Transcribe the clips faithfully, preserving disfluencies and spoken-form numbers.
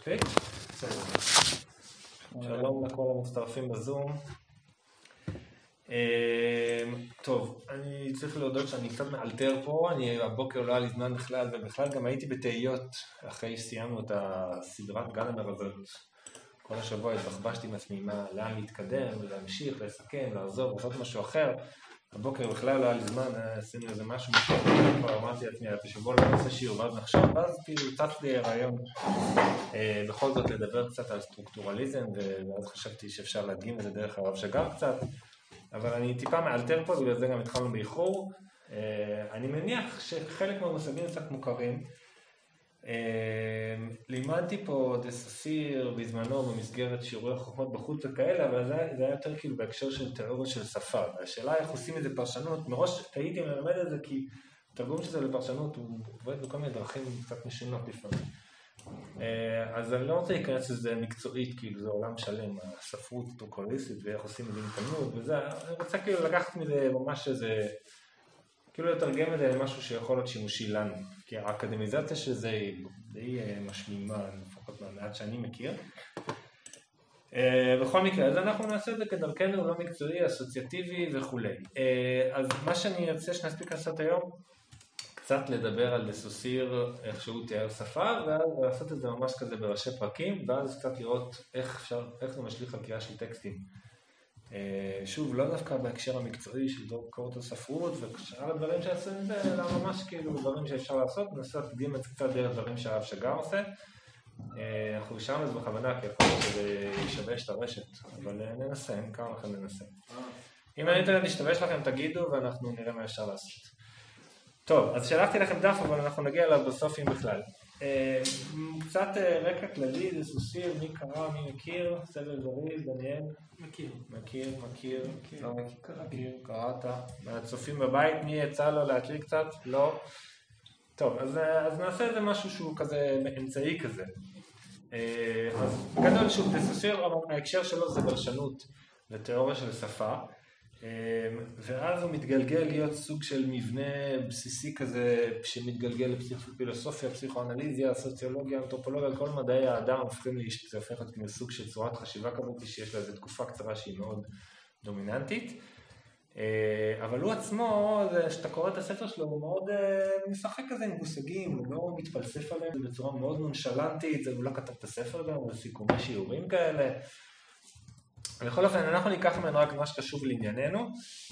מספיק? שלום לכל המצטרפים בזום. טוב, אני צריך להודות שאני קצת מאלתר פה, אני הבוקר לא היה לי זמן בכלל, ובכלל גם הייתי בתהיות אחרי שסיימנו את הסדרת גלמר הזאת. כל השבוע התבחבשתי עם עצמי מה, לאן להתקדם, להמשיך, לסכם, לעזוב, לעשות משהו אחר. הבוקר בכלל לא היה לי זמן, עשינו איזה משהו משהו, כבר אמרתי לעצמי, בשבוע לא נעשה שיעור, ואז נחשוב, ואז כאילו צץ לי רעיון בכל זאת לדבר קצת על סטרוקטורליזם, ואז חשבתי שאפשר להדגים את זה דרך הרב שגר קצת, אבל אני טיפה מאלתר פה, בגלל זה גם התחלנו באיחור. אני מניח שחלק מהמושגים קצת מוכרים. לימדתי פה דססיר בזמנו במסגרת שיעורי חוכמות בחוץ וכאלה, אבל זה היה יותר כאילו בהקשר של תיאוריה של שפה. השאלה איך עושים את זה פרשנות, מראש תהיתי ללמד את זה כי התרגום של זה לפרשנות הוא עובד בכל מיני דרכים קצת משונות לפעמים. אז אני לא רוצה להיכנס לזה מקצועית, כאילו זה עולם שלם, הספרות סטרוקטורליסטית ואיך עושים את זה מתלמוד וזה, אני רוצה כאילו לקחת מזה ממש איזה, כאילו לתרגם את זה למשהו שיכול להיות שימושי לנו, כי האקדמיזציה של זה היא די משלימה, לפחות מהמעט שאני מכיר. בכל מקרה, אז אנחנו נעשה את זה כדרכנו לא מקצועי, אסוציאטיבי וכו'. אז מה שאני רוצה שנספיק לעשות היום, קצת לדבר על דססיר, איך שהוא תיאר שפה, ואז לעשות את זה ממש כזה בראשי פרקים, ואז קצת לראות איך אפשר, איך זה משליך על קריאה של טקסטים. שוב, לא דווקא בהקשר המקצועי של דוקטורט הספרות, ושאר הדברים שעשו את זה, אלא ממש כאילו דברים שאפשר לעשות, ננסה להקדים את זה קצת דרך דברים שהרב שגר עושה. אנחנו נשארנו את זה בכוונה, כי יכול להיות שזה ישבש את הרשת, אבל ננסה, כמה לכם ננסה. אם האינטרנט ישתבש לכם, תגידו, ואנחנו נראה מה אפשר לעשות. טוב, אז שלחתי לכם דף, אבל אנחנו נגיע אליו בסוף אם בכלל. קצת רקע כללי, דססיר, מי קרא, מי מכיר, סבל זריז, דניאל? מכיר. מכיר, מכיר, לא מכיר, קראת. מהצופים בבית, מי יצא לו להקריא קצת? לא. טוב, אז, אז נעשה איזה משהו שהוא כזה אמצעי כזה. אז גדול שוב, דססיר, ההקשר שלו זה בלשנות ותיאוריה של שפה. ואז הוא מתגלגל להיות סוג של מבנה בסיסי כזה שמתגלגל לפילוסופיה, פסיכואנליזיה, סוציולוגיה, אנתרופולוגיה, כל מדעי האדם הופכים להשתתף, הופכת כסוג של צורת חשיבה כזאת שיש לה איזו תקופה קצרה שהיא מאוד דומיננטית. אבל הוא עצמו, כשאתה קורא את הספר שלו, הוא מאוד משחק כזה עם מושגים, הוא לא מתפלסף עליהם בצורה מאוד נונשלנטית, הוא לא כתב את הספר גם, הוא סיכומי שיעורים כאלה. בכל אופן, אנחנו ניקח ממנו רק מה שקשור לענייננו.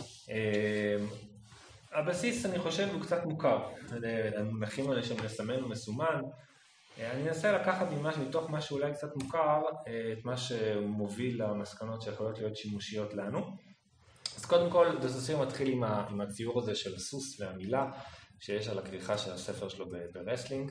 הבסיס, אני חושב, הוא קצת מוכר. המונחים האלה שמסמן ומסומן. אני אנסה לקחת ממש, מתוך מה שאולי קצת מוכר, את מה שמוביל למסקנות שיכולות להיות שימושיות לנו. אז קודם כל, דססיר מתחיל עם, ה, עם הציור הזה של הסוס והמילה, שיש על הכריכה של הספר שלו ברסלינג.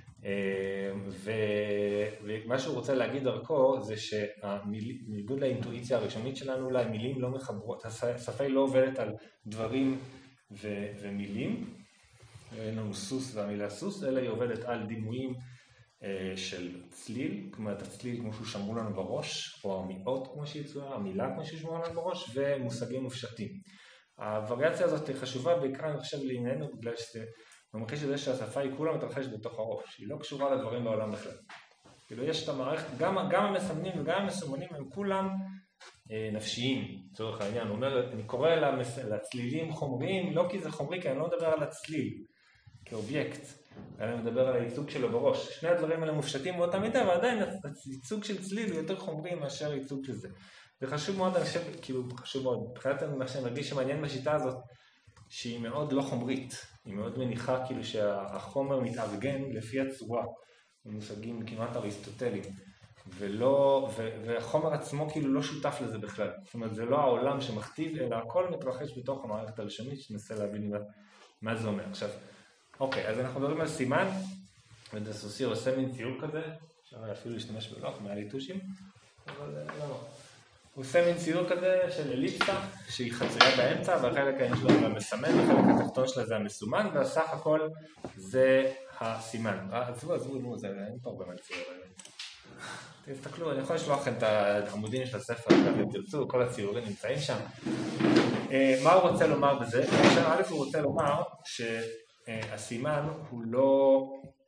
ומה שהוא רוצה להגיד דרכו זה שבניגוד לאינטואיציה הראשונית שלנו, אולי מילים לא מחברות, השפה היא לא עובדת על דברים ומילים, אין לנו סוס והמילה סוס, אלא היא עובדת על דימויים של צליל, כמו את הצליל כמו שהוא שמרו לנו בראש, או המיעות כמו שיצויה, המילה כמו ששמרו לנו בראש, ומושגים מופשטים. הווריאציה הזאת היא חשובה בעיקר, אני חושב, לענייננו, בגלל שזה ממחיש את זה שהשפה היא כולה מתרחשת בתוך הראש, היא לא קשורה לדברים בעולם בכלל. כאילו יש את המערכת, גם, גם המסמנים וגם המסומנים הם כולם אה, נפשיים, לצורך העניין. הוא אומר, אני קורא למס... לצלילים חומריים, לא כי זה חומרי, כי אני לא מדבר על הצליל כאובייקט, אני מדבר על הייצוג שלו בראש. שני הדברים האלה מופשטים באותה מידה, ועדיין הייצוג של צליל הוא יותר חומרי מאשר ייצוג של זה. זה חשוב מאוד, אני חושב, כאילו, חשוב מאוד. מבחינת מה שאני מרגיש שמעניין בשיטה הזאת, שהיא מאוד לא חומרית, היא מאוד מניחה כאילו שהחומר מתארגן לפי הצורה, במושגים כמעט אריסטוטליים, ולא, ו, והחומר עצמו כאילו לא שותף לזה בכלל. זאת אומרת, זה לא העולם שמכתיב, אלא הכל מתרחש בתוך המערכת הלשונית, שננסה להבין מה, מה זה אומר. עכשיו, אוקיי, אז אנחנו מדברים על סימן, ודססיר עושה מין ציור כזה, אפשר אפילו להשתמש בלוח מהליטושים, אבל לא. הוא עושה מין ציור כזה של אליפסה, שהיא חצויה באמצע, והחלק העין שלו זה המסמן, והחלק התחתון שלה זה המסומן, והסך הכל זה הסימן. עזבו, עזבו, נו, זה אין פה באמת ציור. תסתכלו, אני יכול לשלוח לכם את העמודים של הספר, אם תרצו, כל הציורים נמצאים שם. מה הוא רוצה לומר בזה? א' הוא רוצה לומר שהסימן הוא לא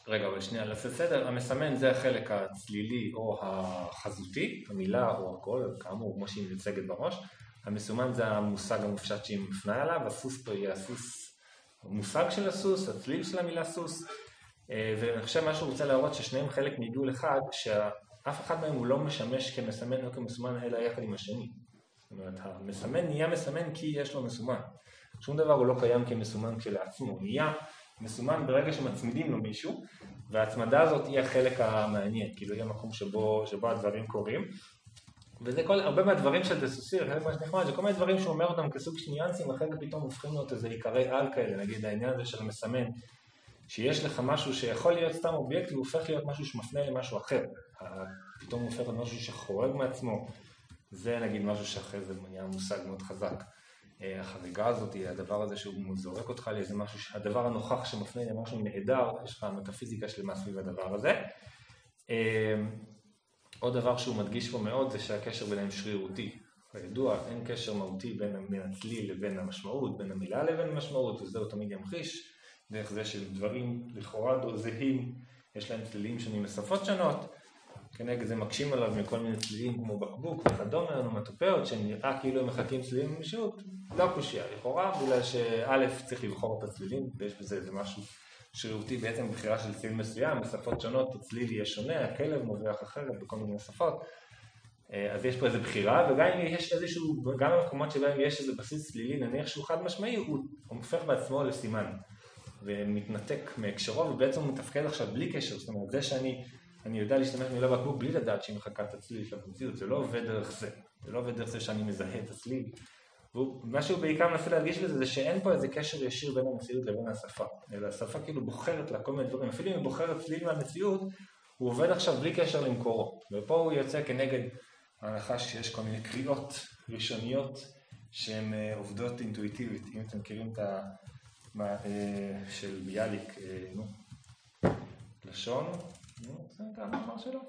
רגע, אבל שנייה, לעשות סדר, המסמן זה החלק הצלילי או החזותי, המילה או הקול, כאמור, כמו שהיא מיוצגת בראש. המסומן זה המושג המופשט שהיא מפנה עליו, הסוס פה יהיה הסוס, המושג של הסוס, הצליל של המילה סוס, ואני חושב מה שהוא רוצה להראות ששניהם חלק מעיגול אחד, שאף אחד מהם הוא לא משמש כמסמן או כמסומן, אלא יחד עם השני. זאת אומרת, המסמן נהיה מסמן כי יש לו מסומן. שום דבר הוא לא קיים כמסומן כשלעצמו, הוא נהיה מסומן ברגע שמצמידים לו מישהו, וההצמדה הזאת היא החלק המעניין, כאילו היא המקום שבו, שבו הדברים קורים. וזה כל, הרבה מהדברים של דסוסיר, חלק מה שנחמד, זה כל מיני דברים שהוא אומר אותם כסוג של ניואנסים, אחרי פתאום הופכים להיות איזה עיקרי על כאלה, נגיד העניין הזה של המסמן, שיש לך משהו שיכול להיות סתם אובייקט, והוא הופך להיות משהו שמפנה למשהו אחר. פתאום הוא הופך למשהו שחורג מעצמו, זה נגיד משהו שאחרי זה נהיה מושג מאוד חזק. החריגה הזאת היא הדבר הזה שהוא זורק אותך לאיזה משהו, הדבר הנוכח שמפנה למשהו נהדר, יש לך מטאפיזיקה שלמה סביב הדבר הזה. עוד דבר שהוא מדגיש פה מאוד זה שהקשר ביניהם שרירותי. כידוע, אין קשר מהותי בין, בין הצליל לבין המשמעות, בין המילה לבין המשמעות, וזה הוא תמיד ימחיש, דרך זה של דברים לכאורה זהים, יש להם צלילים שונים בשפות שונות, כנגד זה מקשים עליו מכל מיני צלילים כמו בקבוק וכדומה, אונומטופאיות, שנראה כאילו הם מחכים צלילים במשיעות, לא קושיה, לכאורה, בגלל שא' צריך לבחור את הצלילים, ויש בזה איזה משהו שרירותי בעצם בחירה של צליל מסוים, בשפות שונות הצליל יהיה שונה, הכלב מובח אחרת בכל מיני שפות, אז יש פה איזו בחירה, וגם אם יש איזשהו, גם במקומות שבהם יש איזה בסיס צלילי, נניח שהוא חד משמעי, הוא הופך בעצמו לסימן, ומתנתק מהקשרו, ובעצם הוא מתפקד עכשיו בלי קשר, זאת אומרת, זה שאני אני יודע להשתמש במילה בקבוק בלי לדעת שהיא מחכה את הצליל של המציאות, זה לא עובד דרך זה, זה לא עובד דרך זה שאני מזהה את הצליל. ומה שהוא בעיקר מנסה להדגיש בזה, זה שאין פה איזה קשר ישיר בין המציאות לבין השפה, אלא השפה כאילו בוחרת לה כל מיני דברים, אפילו אם היא בוחרת צליל מהמציאות, הוא עובד עכשיו בלי קשר למקורו, ופה הוא יוצא כנגד ההנחה שיש כל מיני קריאות ראשוניות שהן עובדות אינטואיטיבית, אם אתם מכירים את ה... של ביאליק, נו, לשון, נו, זה נקרא המאמר שלו.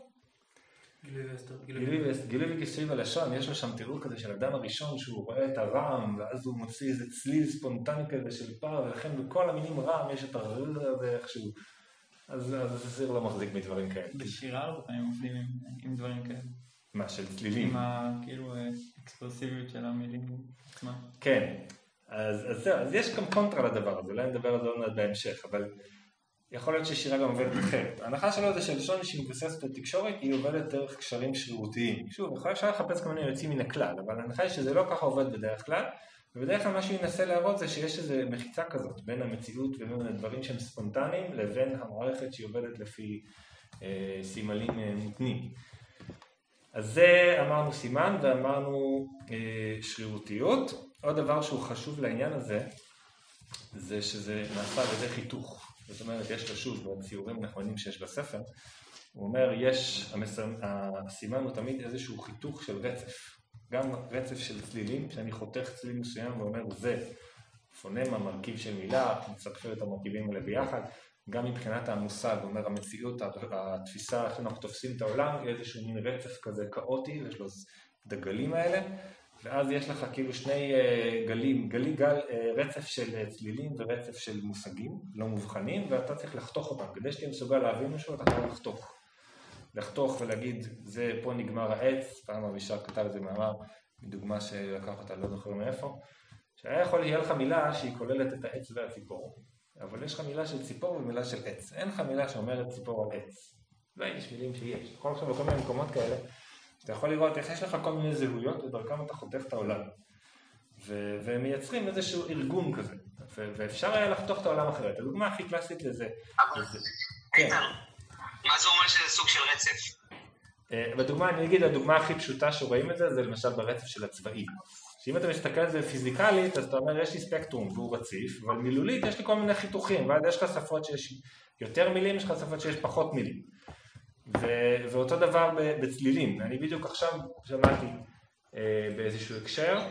גילוי וגילוי בלשון, יש לו שם תיאור כזה של אדם הראשון שהוא רואה את הרעם, ואז הוא מוציא איזה צליל ספונטני כזה של פער, ולכן בכל המינים רעם יש את הרעם הזה איכשהו. אז הסיר לא מחזיק מדברים כאלה. בשירה הרבה פעמים מופנים עם דברים כאלה. מה, של צלילים? עם כאילו האקספרסיביות של המילים עצמם. כן, אז זהו, אז יש גם קונטרה לדבר הזה, אולי נדבר על זה עוד מעט בהמשך, אבל יכול להיות ששירה גם עובדת אחרת. ההנחה שלו זה שלשון שהיא מבוססת על תקשורת, היא עובדת דרך קשרים שרירותיים. שוב, אפשר לחפש כל מיני יוצאים מן הכלל, אבל ההנחה היא שזה לא ככה עובד בדרך כלל, ובדרך כלל מה שהוא ינסה להראות זה שיש איזו מחיצה כזאת בין המציאות ובין הדברים שהם ספונטניים, לבין המערכת שהיא עובדת לפי אה, סימלים אה, מותנים. אז זה אמרנו סימן ואמרנו אה, שרירותיות. עוד דבר שהוא חשוב לעניין הזה, זה שזה נעשה בזה חיתוך. זאת אומרת, יש לו שוב בציורים נכונים שיש בספר, הוא אומר, יש, הסימן הוא תמיד איזשהו חיתוך של רצף, גם רצף של צלילים, שאני חותך צליל מסוים ואומר, זה פונמה, מרכיב של מילה, מצרפים את המרכיבים האלה ביחד, גם מבחינת המושג, הוא אומר, המציאות, התפיסה, איך אנחנו תופסים את העולם, היא איזשהו מין רצף כזה כאוטי, יש לו את הגלים האלה, ואז יש לך כאילו שני גלים, גלי גל, רצף של צלילים ורצף של מושגים לא מובחנים, ואתה צריך לחתוך אותם. כדי שתהיה מסוגל להבין משהו, אתה יכול לחתוך. לחתוך ולהגיד, זה פה נגמר העץ, פעם אבישר כתב את זה מאמר, מדוגמה שלקח אותה, לא זוכר מאיפה, שהיה יכול להיות לך מילה שהיא כוללת את העץ והציפור, אבל יש לך מילה של ציפור ומילה של עץ. אין לך מילה שאומרת ציפור על עץ. לא יש מילים שיש. יכול עכשיו בכל מיני מקומות כאלה, אתה יכול לראות איך יש לך כל מיני זהויות ודרכם אתה חותך את העולם. ו- והם מייצרים איזשהו ארגון כזה, ו- ואפשר היה לחתוך את העולם אחרת. הדוגמה הכי קלאסית לזה. אבל, איתן, מה זה אומר שזה סוג של רצף? בדוגמה, אני אגיד, הדוגמה הכי פשוטה שרואים את זה, זה למשל ברצף של הצבעים. שאם אתה מסתכל על זה פיזיקלית, אז אתה אומר, יש לי ספקטרום והוא רציף, אבל מילולית יש לי כל מיני חיתוכים, ואז יש לך שפות שיש יותר מילים, יש לך שפות שיש פחות מילים. ו- ואותו דבר בצלילים. אני בדיוק עכשיו שמעתי אה, באיזשהו הקשר,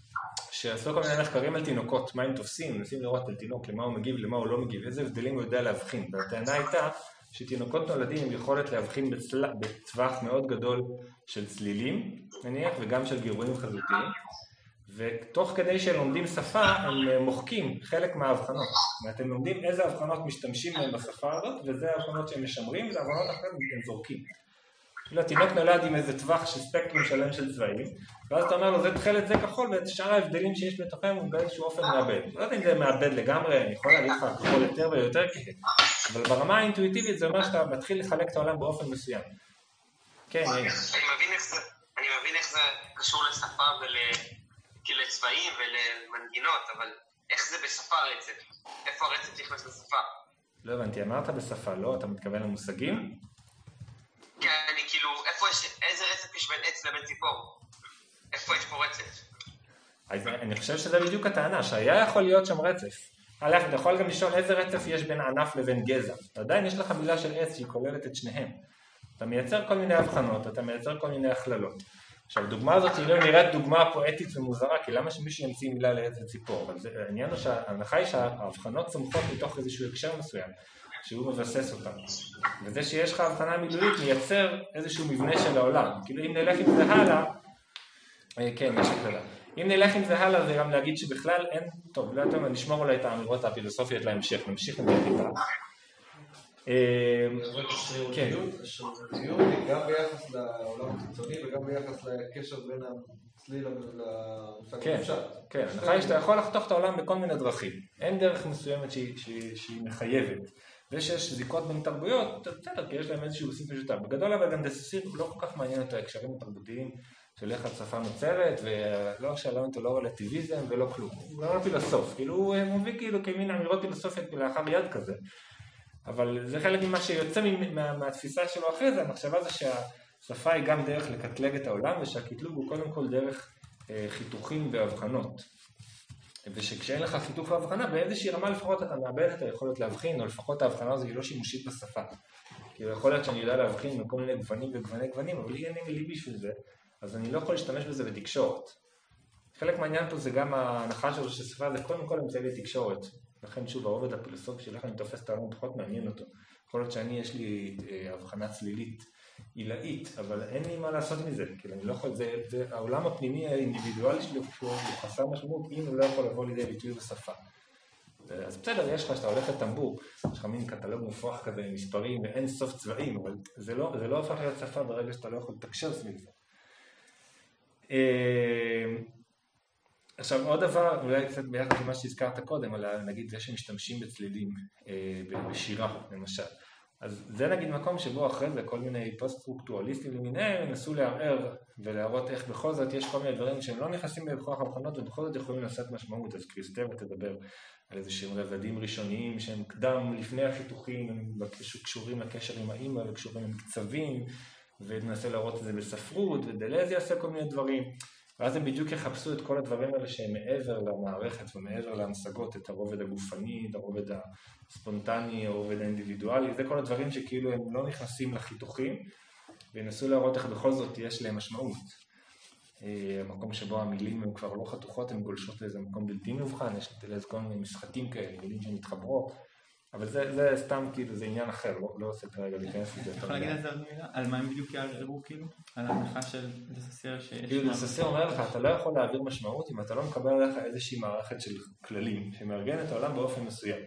שעשו כל מיני מחקרים על תינוקות, מה הם תופסים, מנסים לראות על תינוק, למה הוא מגיב, למה הוא לא מגיב, איזה הבדלים הוא יודע להבחין. והטענה הייתה שתינוקות נולדים עם יכולת להבחין בצל... בטווח מאוד גדול של צלילים, נניח, וגם של גירויים חזותיים, ותוך כדי שלומדים שפה הם מוחקים חלק מההבחנות. ואתם לומדים איזה הבחנות משתמשים בהם בשפה הזאת, וזה ההבחנות שהם משמרים, וזה ההבחנות אחרות הם זורקים. התינוק נולד עם איזה טווח של ספקטרום שלם של צבעים, ואז אתה אומר לו זה תכלת זה כחול, ואת שאר ההבדלים שיש בתוכם הוא באיזשהו אופן מאבד. לא יודע אם זה מאבד לגמרי, אני יכול להגיד לך כחול יותר ויותר כהה, אבל ברמה האינטואיטיבית זה אומר שאתה מתחיל לחלק את העולם באופן מסוים. כן, אני מבין איך זה, אני מבין איך זה קשור לשפה ולצבעים ולמנגינות, אבל איך זה בשפה הרצף? איפה הרצף נכנס לשפה? לא הבנתי, אמרת בשפה, לא? אתה מתכוון למושגים? כן, אני כאילו, איפה יש, איזה רצף יש בין עץ לבין ציפור? איפה יש פה רצף? אז אני חושב שזה בדיוק הטענה, שהיה יכול להיות שם רצף. א', אתה יכול גם לשאול איזה רצף יש בין ענף לבין גזע. עדיין יש לך מילה של עץ שהיא כוללת את שניהם. אתה מייצר כל מיני הבחנות, אתה מייצר כל מיני הכללות. עכשיו, הדוגמה הזאת היא לא נראית דוגמה פואטית ומוזרה, כי למה שמישהו ימציא מילה לעץ וציפור? אבל זה, העניין הוא שההנחה היא שההבחנות צומחות מתוך איזשהו הקשר מסוים, שהוא מבסס אותם. וזה שיש לך הבחנה מילולית מייצר איזשהו מבנה של העולם. כאילו אם נלך עם זה הלאה, כן, יש הכללה. אם נלך עם זה הלאה, זה גם להגיד שבכלל אין, טוב, לא יותר, נשמור אולי את האמירות הפילוסופיות להמשך, נמשיך עם זה טיפה. כן. השרירותיות היא גם ביחס לעולם החיצוני וגם ביחס לקשר בין הצליל למושג המופשט. כן, הנחה היא שאתה יכול לחתוך את העולם בכל מיני דרכים. אין דרך מסוימת שהיא מחייבת. ושיש זיקות בין תרבויות, בסדר, כי יש להם איזשהו בסיס משותף. בגדול אבל גם דססיר לא כל כך מעניין את ההקשרים התרבותיים של איך השפה נוצרת, ולא שלום אותו לא רלטיביזם ולא כלום. הוא לא פילוסוף, כאילו הוא מביא כאילו כמין אמירות פילוסופיות לאחר יד כזה. אבל זה חלק ממה שיוצא מה, מהתפיסה שלו אחרי זה, המחשבה זה שהשפה היא גם דרך לקטלג את העולם, ושהקטלוג הוא קודם כל דרך אה, חיתוכים והבחנות. ושכשאין לך חיתוך והבחנה, באיזושהי רמה לפחות אתה מאבד את היכולת להבחין, או לפחות ההבחנה הזו היא לא שימושית בשפה. כי יכול להיות שאני יודע להבחין מכל מיני גוונים וגווני גוונים, אבל לי אין לי בשביל זה, אז אני לא יכול להשתמש בזה בתקשורת. חלק מהעניין פה זה גם ההנחה שלו ששפה זה קודם כל אמצעי לתקשורת. לכן שוב הרובד הפילוסופי שלך אני תופס את העולם פחות מעניין אותו. יכול להיות שאני יש לי אה, הבחנה צלילית, עילאית, אבל אין לי מה לעשות מזה. כאילו אני לא יכול, זה, זה העולם הפנימי האינדיבידואלי שלי הוא חסר משמעות אם הוא לא יכול לבוא לידי ביטוי בשפה. אז בסדר, יש לך שאתה הולך לטמבור, יש לך מין קטלוג מופרך כזה עם מספרים ואין סוף צבעים, אבל זה לא, זה לא הופך להיות שפה ברגע שאתה לא יכול לתקשר סביב זה. עכשיו עוד דבר, אולי קצת ביחד למה שהזכרת קודם, על נגיד זה שמשתמשים בצלילים בשירה למשל. אז זה נגיד מקום שבו אחרי זה כל מיני פוסט-סטרוקטורליסטים למיניהם ינסו לערער ולהראות איך בכל זאת יש כל מיני דברים שהם לא נכנסים בכוח הבחנות ובכל זאת יכולים לעשות משמעות. אז קריסטבה תדבר על איזה שהם רבדים ראשוניים שהם קדם לפני החיתוכים, הם קשורים לקשר עם האמא וקשורים עם קצבים, וננסה להראות את זה בספרות, ודלזי יעשה כל מיני דברים. ואז הם בדיוק יחפשו את כל הדברים האלה שהם מעבר למערכת ומעבר להמשגות, את הרובד הגופני, את הרובד הספונטני, הרובד האינדיבידואלי, זה כל הדברים שכאילו הם לא נכנסים לחיתוכים, וינסו להראות איך בכל זאת יש להם משמעות. המקום שבו המילים הם כבר לא חתוכות, הן גולשות לאיזה מקום בלתי מבחן, יש לאיזה כל מיני משחקים כאלה, מילים שמתחברות, אבל זה, זה סתם כאילו, זה עניין אחר, לא, לא עושה כרגע להיכנס לזה. אתה יכול להגיד על זה עוד מילה? על מה הם בדיוק יערערו כאילו? על ההנחה של דססיר שיש... כאילו דססיר אומר לך, אתה לא יכול להעביר משמעות אם אתה לא מקבל עליך איזושהי מערכת של כללים, שמארגן את העולם באופן מסוים.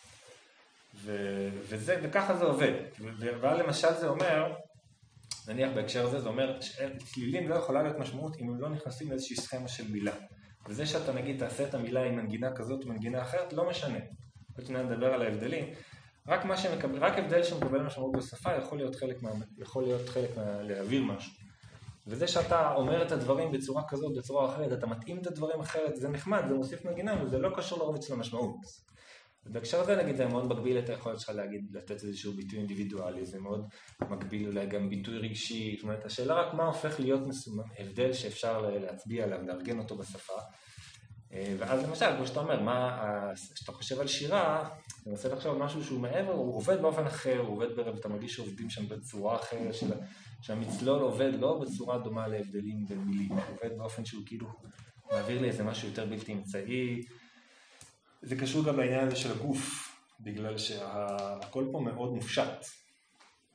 ו- וזה, וככה זה עובד. אבל למשל זה אומר, נניח בהקשר הזה, זה אומר שצלילים לא יכולה להיות משמעות אם הם לא נכנסים לאיזושהי סכמה של מילה. וזה שאתה נגיד תעשה את המילה עם מנגינה כזאת ומנגינה אחרת, לא משנה. עוד שניה נדבר על ההבדלים, רק, מה שמקבל, רק הבדל שמקבל משמעות בשפה יכול להיות חלק, מה, יכול להיות חלק מה, להעביר משהו. וזה שאתה אומר את הדברים בצורה כזאת, בצורה אחרת, אתה מתאים את הדברים אחרת, זה נחמד, זה מוסיף מגינה, וזה לא קשור לרובד של המשמעות. ובהקשר הזה נגיד, זה מאוד מגביל את היכולת שלך להגיד, לתת איזשהו ביטוי אינדיבידואלי, זה מאוד מגביל אולי גם ביטוי רגשי, זאת אומרת, השאלה רק מה הופך להיות מסומן, הבדל שאפשר להצביע עליו, לארגן אותו בשפה. ואז למשל, כמו שאתה אומר, כשאתה חושב על שירה, אתה מנסה לחשוב על משהו שהוא מעבר, הוא עובד באופן אחר, הוא עובד ברב, אתה מרגיש שעובדים שם בצורה אחרת, שהמצלול עובד לא בצורה דומה להבדלים בין מילים, הוא עובד באופן שהוא כאילו מעביר לי איזה משהו יותר בלתי אמצעי. זה קשור גם לעניין הזה של הגוף, בגלל שהכל פה מאוד מופשט,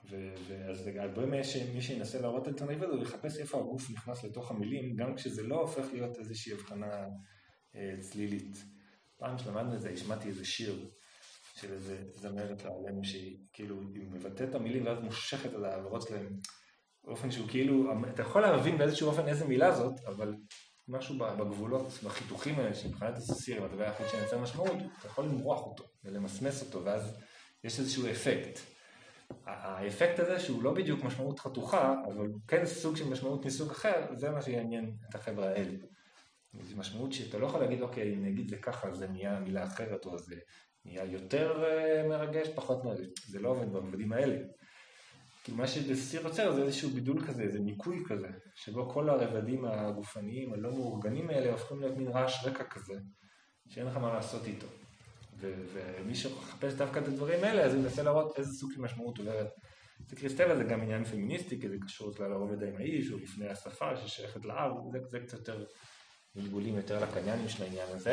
ואז הרבה מי שינסה להראות אלטרנטיבה הוא יחפש איפה הגוף נכנס לתוך המילים, גם כשזה לא הופך להיות איזושהי הבחנה צלילית. פעם שלמדנו את זה, השמעתי איזה שיר של איזה זמרת לעלינו שהיא כאילו, היא מבטאת את המילים ואז מושכת על העברות שלהם באופן שהוא כאילו, אתה יכול להבין באיזשהו אופן איזה מילה זאת, אבל משהו בגבולות, בחיתוכים האלה, שבחינת הסוסיר, הדבר היחיד שנצא משמעות, אתה יכול למרוח אותו ולמסמס אותו, ואז יש איזשהו אפקט. האפקט הזה שהוא לא בדיוק משמעות חתוכה, אבל כן סוג של משמעות מסוג אחר, זה מה שיעניין את החבר'ה האלה. זו משמעות שאתה לא יכול להגיד, אוקיי, אם נגיד זה ככה, זה נהיה מילה אחרת, או זה נהיה יותר מרגש, פחות מרגש. זה לא עובד בעבדים האלה. כי מה שסיר יוצר זה איזשהו בידול כזה, איזה ניקוי כזה, שבו כל הרבדים הגופניים, הלא מאורגנים האלה, הופכים להיות מין רעש רקע כזה, שאין לך מה לעשות איתו. ומי שחפש דווקא את הדברים האלה, אז הוא מנסה להראות איזה סוג של משמעות עוברת. זה קריסטבה, זה גם עניין פמיניסטי, כי זה קשור לרובד האמאי, שהוא לפני השפה, ששייכת לאב, זה, זה קצת יותר גלגולים יותר לקניינים של העניין הזה.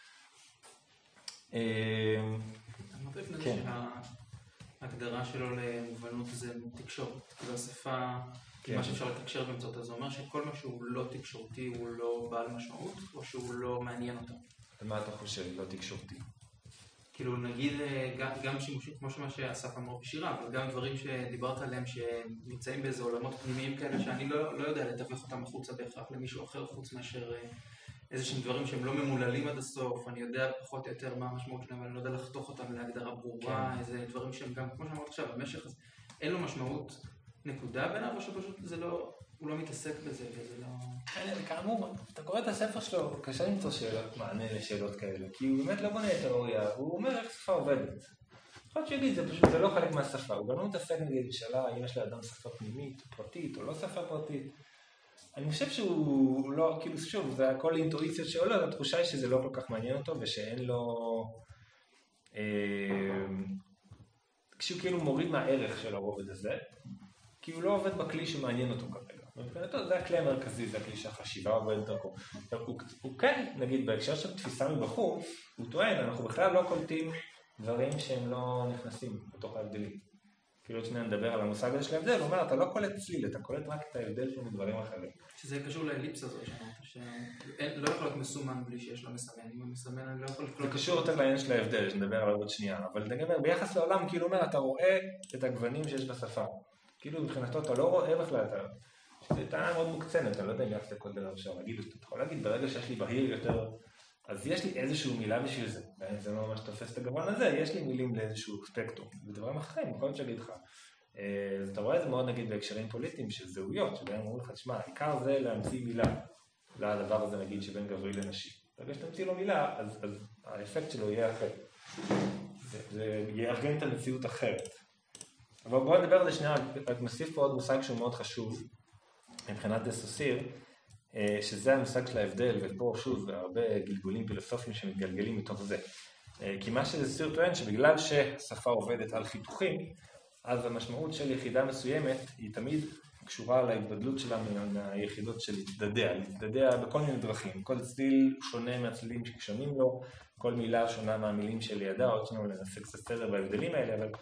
כן. ההגדרה שלו למובנות זה תקשורת, כאילו השפה, מה שאפשר לתקשר באמצעות, זה אומר שכל מה שהוא לא תקשורתי הוא לא בעל משמעות, או שהוא לא מעניין אותו. ומה אתה חושב, לא תקשורתי? כאילו נגיד גם שימושים כמו שמה שאסף אמר בשירה, אבל גם דברים שדיברת עליהם שנמצאים באיזה עולמות פנימיים כאלה שאני לא, לא יודע לתווך אותם החוצה בהכרח למישהו אחר חוץ מאשר איזה שהם דברים שהם לא ממוללים עד הסוף, אני יודע פחות או יותר מה המשמעות שלהם, אבל אני לא יודע לחתוך אותם להגדרה ברורה, כן. איזה דברים שהם גם, כמו שאמרת עכשיו, במשך הזה, אין לו משמעות נקודה ביניו, או שפשוט זה לא, הוא לא מתעסק בזה, וזה לא... כאמור, אתה קורא את הספר שלו, קשה למצוא שאלות, מענה לשאלות כאלה, כי הוא באמת לא בונה תיאוריה, הוא אומר איך שפה עובדת. יכול להיות שיגיד, זה פשוט, זה לא חלק מהשפה, הוא גם לא מתעסק נגיד בשאלה, האם יש לאדם שפה פנימית, פרטית, או לא שפה פרטית. אני חושב שהוא לא, כאילו שוב, זה הכל אינטואיציות שעולה, התחושה היא שזה לא כל כך מעניין אותו, ושאין לו... כשהוא כאילו מוריד מהערך של הרובד הזה, כי הוא לא עובד בכלי שמעניין אותו כרגע. מבחינתו, זה הכלי המרכזי, זה הכלי שהחשיבה עובדת דרכו. הוא, הוא כן, נגיד, בהקשר של תפיסה מבחוץ, הוא טוען, אנחנו בכלל לא קולטים דברים שהם לא נכנסים בתוך ההבדלים. כאילו עוד שניה נדבר על המושג הזה של ההבדל, הוא אומר, אתה לא קולט צליל, אתה קולט רק את ההבדל שלו מדברים אחרים. שזה קשור לאליפס הזו, שלא יכול להיות מסומן בלי שיש לו מסמן, אם הוא מסמן אני לא יכול לקלוט. זה קשור יותר לעניין של ההבדל, שנדבר עליו עוד שנייה, אבל נדבר ביחס לעולם, כאילו אומר, אתה רואה את הגוונים שיש בשפה. כאילו מבחינתו אתה לא רואה בכלל, אתה... שזה טענה מאוד מוקצנת, אתה לא יודע אם יחס לכל דבר אפשר להגיד, אתה יכול להגיד, ברגע שיש לי בהיר יותר, אז יש לי איזשהו מילה בשביל זה, זה לא ממש תופס את הגוון הזה, יש לי מילים לאיזשהו ספקטרום, ודברים אחרים, יכול להיות שאגיד לך. אז אתה רואה את זה מאוד נגיד בהקשרים פוליטיים של זהויות, שבהם אומרים לך, תשמע, העיקר זה להמציא מילה, לדבר הזה נגיד שבין גברי לנשי. ברגע שתמציא לו מילה, אז, אז האפקט שלו יהיה אחר. זה, זה יארגן את המציאות אחרת. אבל בואו נדבר על זה שנייה, רק נוסיף פה עוד מושג שהוא מאוד חשוב, מבחינת דסוסיר, שזה המושג של ההבדל, ופה שוב הרבה גלגולים פילוסופיים שמתגלגלים מתוך זה. כי מה שדסוסיר טוען שבגלל ששפה עובדת על חיתוכים, אז המשמעות של יחידה מסוימת היא תמיד קשורה להתבדלות שלה מהיחידות של להתדדע, להתדדע בכל מיני דרכים. כל צליל שונה מהצלילים ששונים לו, כל מילה שונה מהמילים שלידה, עוד שנייה לנסה קצת סדר בהבדלים האלה, אבל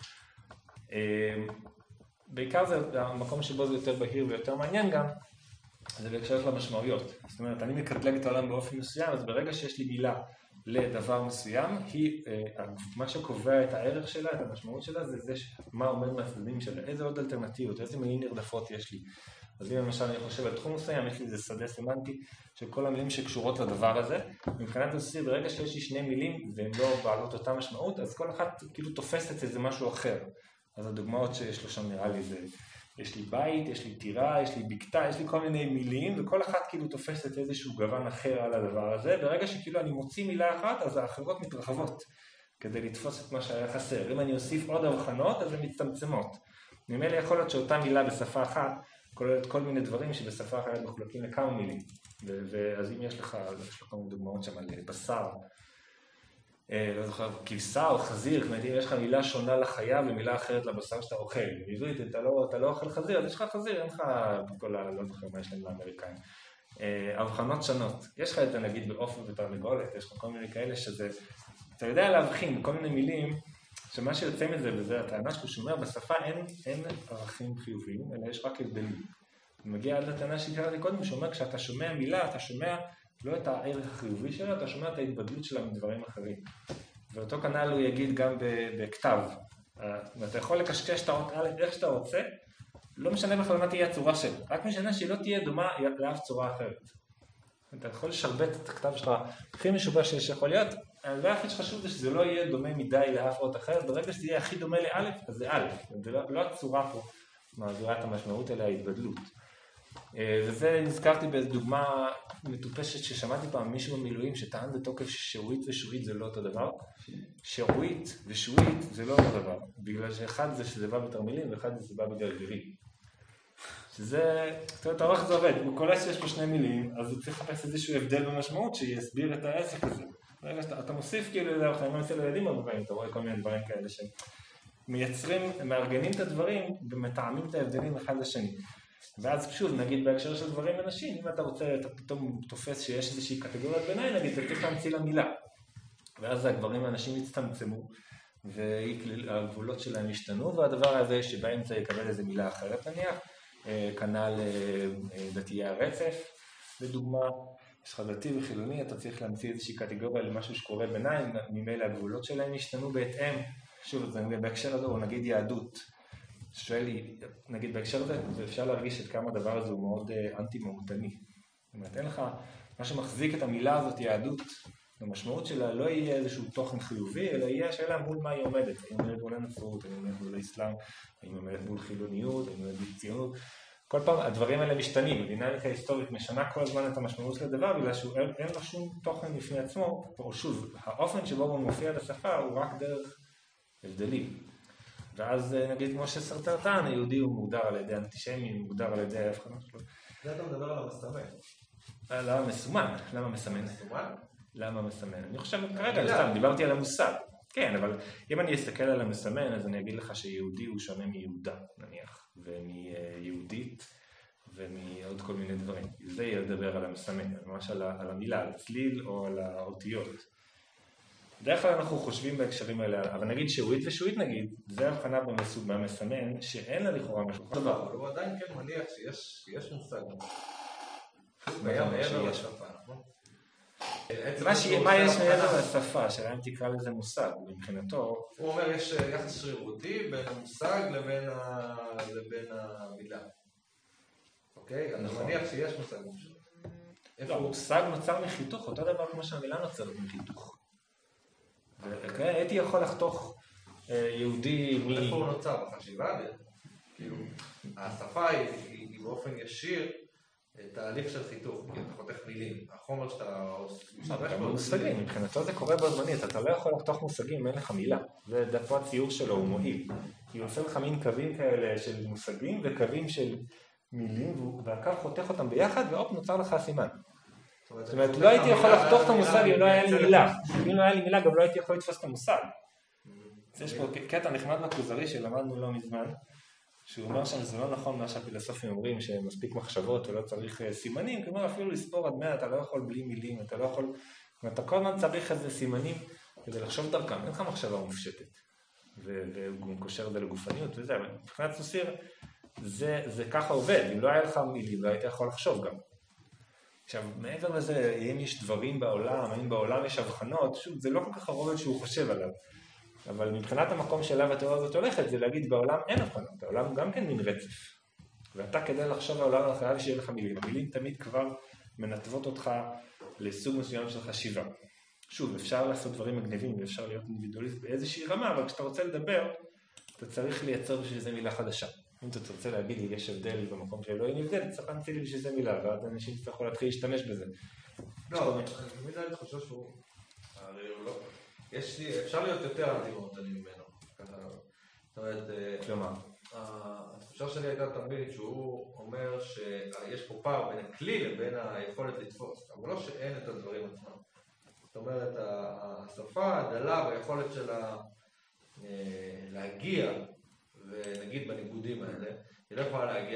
בעיקר זה המקום שבו זה יותר בהיר ויותר מעניין גם, זה בהקשר של המשמעויות. זאת אומרת, אני מקטלג את העולם באופן מסוים, אז ברגע שיש לי מילה לדבר מסוים, היא, מה שקובע את הערך שלה, את המשמעות שלה, זה זה מה עומד מהצדדים שלה, איזה עוד אלטרנטיבות, איזה מילים נרדפות יש לי. אז אם למשל אני חושב על תחום מסוים, יש לי איזה שדה סמנטי של כל המילים שקשורות לדבר הזה. מבחינת דסוסיר, ברגע שיש לי שני מילים והן לא בעלות אותה משמעות, אז כל אחת כאילו תופסת איזה משהו אחר. אז הדוגמאות שיש לו שם נראה לי זה, יש לי בית, יש לי טירה, יש לי בקתה, יש לי כל מיני מילים, וכל אחת כאילו תופסת איזשהו גוון אחר על הדבר הזה. ברגע שכאילו אני מוציא מילה אחת, אז האחרות מתרחבות, כדי לתפוס את מה שהיה חסר. אם אני אוסיף עוד הבחנות, אז הן מצטמצמות. ממילא יכול להיות שאותה מילה בשפה אחת, כוללת כל מיני דברים שבשפה אחרת מחולקים לכמה מילים. ואז אם יש לך, יש לך כל מיני דוגמאות שם על בשר, לא זוכר, כבשה או חזיר, כלומר, אם יש לך מילה שונה לחיה ומילה אחרת לבשר שאתה אוכל. בעברית, אתה לא, אתה לא אוכל חזיר, אז יש לך חזיר, אין לך כל ה... לא זוכר מה יש להם לאמריקאים. הבחנות שונות. יש לך את הנגיד בעוף ובתרנגולת, יש לך כל מיני כאלה שזה... אתה יודע להבחין כל מיני מילים שמה שיוצא מזה, וזה הטענה שהוא שומע, בשפה אין, אין ערכים חיוביים, אלא יש רק הבדלים. הוא מגיע עד לטענה שקראתי קודם, הוא שומע, כשאתה שומע מילה, אתה שומע לא את הערך החיובי שלה, אתה שומע את ההתבדלות שלה מדברים אחרים. ואותו כנ"ל הוא יגיד גם בכתב. ואתה יכול לקשקש את האות א' איך שאתה רוצה, לא משנה בכלל מה תהיה הצורה שלה, רק משנה שהיא לא תהיה דומה לאף צורה אחרת. אתה יכול לשרבט את הכתב שלך הכי משובש שיכול להיות, הדבר הכי שחשוב זה שזה לא יהיה דומה מדי לאף אות אחרת, ברגע שזה יהיה הכי דומה לאלף, אז זה אלף, זה לא, לא הצורה פה מעבירה את המשמעות אלא ההתבדלות. וזה נזכרתי באיזו דוגמה מטופשת ששמעתי פעם מישהו במילואים שטען בתוקף ששעועית ושעועית זה לא אותו דבר. שעועית ושעועית זה לא אותו דבר, בגלל שאחד זה שזה בא בתרמילים ואחד זה בא בגלגלים. שזה, אתה רואה איך זה עובד, הוא קולט שיש פה שני מילים, אז הוא צריך לחפש איזשהו הבדל במשמעות שיסביר את העסק הזה. אתה מוסיף כאילו לזה, אני לא אצל הילדים הרבה פעמים, אתה רואה כל מיני דברים כאלה שמייצרים, מארגנים את הדברים ומתאמים את ההבדלים אחד לשני. ואז שוב, נגיד בהקשר של דברים אנשים, אם אתה רוצה, אתה פתאום תופס שיש איזושהי קטגוריית ביניים, נגיד, אתה צריך להמציא לה מילה. ואז הגברים האנשים יצטמצמו, והגבולות שלהם ישתנו, והדבר הזה שבאמצע יקבל איזו מילה אחרת נניח, כנ"ל דתיי הרצף, לדוגמה, יש לך דתי וחילוני, אתה צריך להמציא איזושהי קטגוריה למשהו שקורה ביניים, ממילא הגבולות שלהם ישתנו בהתאם, שוב, זה בהקשר הזה, או נגיד יהדות. שואל לי, נגיד בהקשר הזה, ואפשר להרגיש את כמה הדבר הזה הוא מאוד אנטי-מהותני. זאת אומרת, אין לך, מה שמחזיק את המילה הזאת, יהדות, המשמעות שלה לא יהיה איזשהו תוכן חיובי, אלא יהיה השאלה מול מה היא עומדת. האם עומדת מול הנצרות, האם עומדת מול האסלאם, האם עומדת מול חילוניות, האם עומדת מול ציונות. כל פעם הדברים האלה משתנים, הדינמיקה ההיסטורית משנה כל הזמן את המשמעות של הדבר, בגלל שאין לו שום תוכן בפני עצמו, או שוב, האופן שבו הוא מופיע בשפה הוא רק דרך הבדלים. ואז נגיד כמו שסרטרטן, היהודי הוא מוגדר על ידי אנטישמי, מוגדר על ידי ההבחנות שלו. זה אתה מדבר על המסמן. למה מסומן? למה מסמן? מסומן? למה מסמן? אני חושב כרגע, סתם, דיברתי על המושג. כן, אבל אם אני אסתכל על המסמן, אז אני אגיד לך שיהודי הוא שונה מיהודה, נניח, ומיהודית, ומעוד כל מיני דברים. זה ידבר על המסמן, ממש על המילה, על הצליל או על האותיות. בדרך כלל אנחנו חושבים בהקשרים האלה, אבל נגיד שעועית ושעועית נגיד, זה הבחנה במסוג מהמסמן, שאין לה לכאורה משהו דבר. אבל הוא עדיין כן מניח שיש מושג. היה מעבר לשפה, נכון? מה יש מעבר לשפה, שלהם תקרא לזה מושג, מבחינתו? הוא אומר יש יחס שרירותי בין המושג לבין המילה. אוקיי? אני מניח שיש מושג מושג. לא, מושג נוצר מחיתוך, אותו דבר כמו שהמילה נוצרת מחיתוך. הייתי יכול לחתוך יהודי מ... איפה הוא נוצר? בחשיבה? כאילו, השפה היא באופן ישיר תהליך של חיתוך, כי אתה חותך מילים. החומר שאתה... גם מושגים, מבחינתו זה קורה בזמנית, אתה לא יכול לחתוך מושגים אם אין לך מילה. זה דווקא הציור שלו, הוא מועיל. כי הוא עושה לך מין קווים כאלה של מושגים וקווים של מילים, והקו חותך אותם ביחד, ואופ נוצר לך סימן. זאת אומרת, לא הייתי יכול לחתוך את המושג אם לא היה לי מילה. אם לא היה לי מילה, גם לא הייתי יכול לתפוס את המושג. יש פה קטע נחמד בכוזרי שלמדנו לא מזמן, שהוא אומר שם שזה לא נכון מה שהפילוסופים אומרים, שמספיק מחשבות ולא צריך סימנים, כלומר אפילו לספור עד מאה, אתה לא יכול בלי מילים, אתה לא יכול... אתה כל הזמן צריך איזה סימנים כדי לחשוב דרכם, אין לך מחשבה מופשטת. והוא קושר את זה לגופניות וזה, אבל מבחינת סוסיר, זה ככה עובד, אם לא היה לך מילים, לא היית יכול לחשוב גם. עכשיו, מעבר לזה, אם יש דברים בעולם, אם בעולם יש הבחנות, שוב, זה לא כל כך הרובד שהוא חושב עליו. אבל מבחינת המקום שאליו התיאוריה הזאת הולכת, זה להגיד, בעולם אין הבחנות, העולם הוא גם כן מין רצף. ואתה כדי לחשוב על העולם, חייב שיהיה לך מילים. המילים תמיד כבר מנתבות אותך לסוג מסוים של חשיבה. שוב, אפשר לעשות דברים מגניבים, ואפשר להיות אינדיבידואליסט באיזושהי רמה, אבל כשאתה רוצה לדבר, אתה צריך לייצר בשביל זה מילה חדשה. אם אתה רוצה להגיד לי, יש הבדל במקום שלא אין הבדל, צריך להמציא לי בשביל זה מילה, ואז אנשים צריכו להתחיל להשתמש בזה. לא, אני תמיד אני חושב שהוא... יש לי, אפשר להיות יותר אנטי-מהותני ממנו. זאת אומרת, כלומר, התחושה שלי הייתה תמיד שהוא אומר שיש פה פער בין הכלי לבין היכולת לתפוס, אבל לא שאין את הדברים עצמם. זאת אומרת, השפה הדלה והיכולת שלה להגיע, ונגיד בניגודים האלה, היא לא יכולה להגיע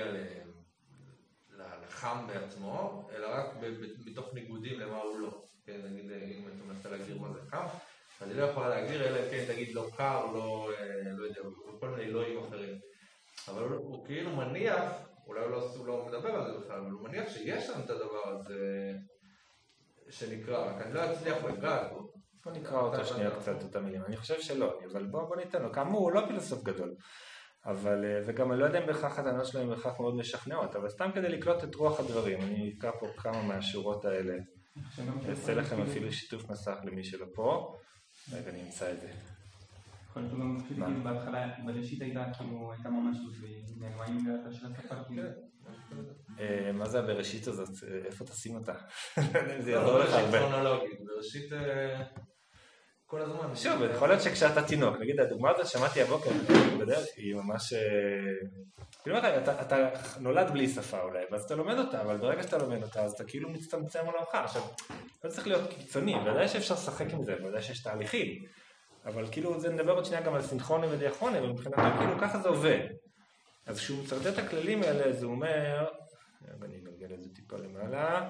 לחם בעצמו, אלא רק בתוך ניגודים למה הוא לא. נגיד, אם אתה מנסה להגדיר מה זה חם, אז היא לא יכולה להגדיר, אלא כן תגיד לא קר, לא, לא יודע, כל מיני אלוהים אחרים. אבל הוא, הוא כאילו מניח, אולי הוא לא, הוא לא מדבר על זה בכלל, אבל הוא מניח שיש שם את הדבר הזה שנקרא, רק אני לא אצליח לגעת בו. בוא נקרא אותו שנייה קצת את המילים, אני חושב שלא, אבל בוא, בוא ניתן לו, כאמור הוא לא פילוסוף גדול, אבל, וגם אני לא יודע אם בהכרח הטענות שלהם בהכרח מאוד משכנעות, אבל סתם כדי לקלוט את רוח הדברים, אני אקרא פה כמה מהשורות האלה, אעשה לכם אפילו שיתוף מסך למי שלא פה, רגע אני אמצא את זה. יכול להיות גם פשוט כאילו בהתחלה, בראשית הייתה כאילו, הייתה ממש ונעלמה עם דעתה של השפה כאילו. מה זה הבראשית הזאת? איפה תשים אותה? זה יעזור לך הרבה. בראשית כל הזמן. שוב, יכול להיות שכשאתה תינוק, נגיד הדוגמה הזאת שמעתי הבוקר, בדרך היא ממש... כאילו אתה נולד בלי שפה אולי, ואז אתה לומד אותה, אבל ברגע שאתה לומד אותה, אז אתה כאילו מצטמצם עולמך. עכשיו, לא צריך להיות קיצוני, ודאי שאפשר לשחק עם זה, ודאי שיש תהליכים, אבל כאילו זה נדבר עוד שנייה גם על סינכרוני ודיאכרוני, ומבחינתו כאילו ככה זה עובד. אז כשהוא מצרטט את הכללים האלה, זה אומר, אני אגלגל את זה טיפה למעלה,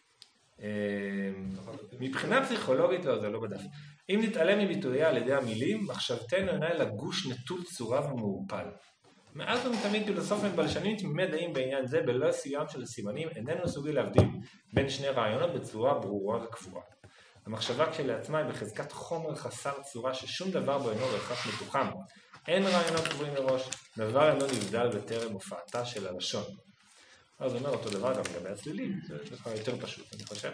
מבחינה פסיכולוגית, לא, זה לא בדף. אם נתעלם מביטויה על ידי המילים, מחשבתנו אינה אלא גוש נטול צורה ומעופל. מאז ומתמיד פילוסופים בלשנים תמימי דעים בעניין זה, בלא סיום של הסימנים, איננו מסוגל להבדיל בין שני רעיונות בצורה ברורה וקבועה. המחשבה כשלעצמה היא בחזקת חומר חסר צורה ששום דבר בו אינו בהכרח מתוחם. אין רעיונות קבועים מראש, דבר אינו נבדל בטרם הופעתה של הלשון. אז אומר אותו דבר גם לגבי הצלילים, זה יותר פשוט, אני חושב.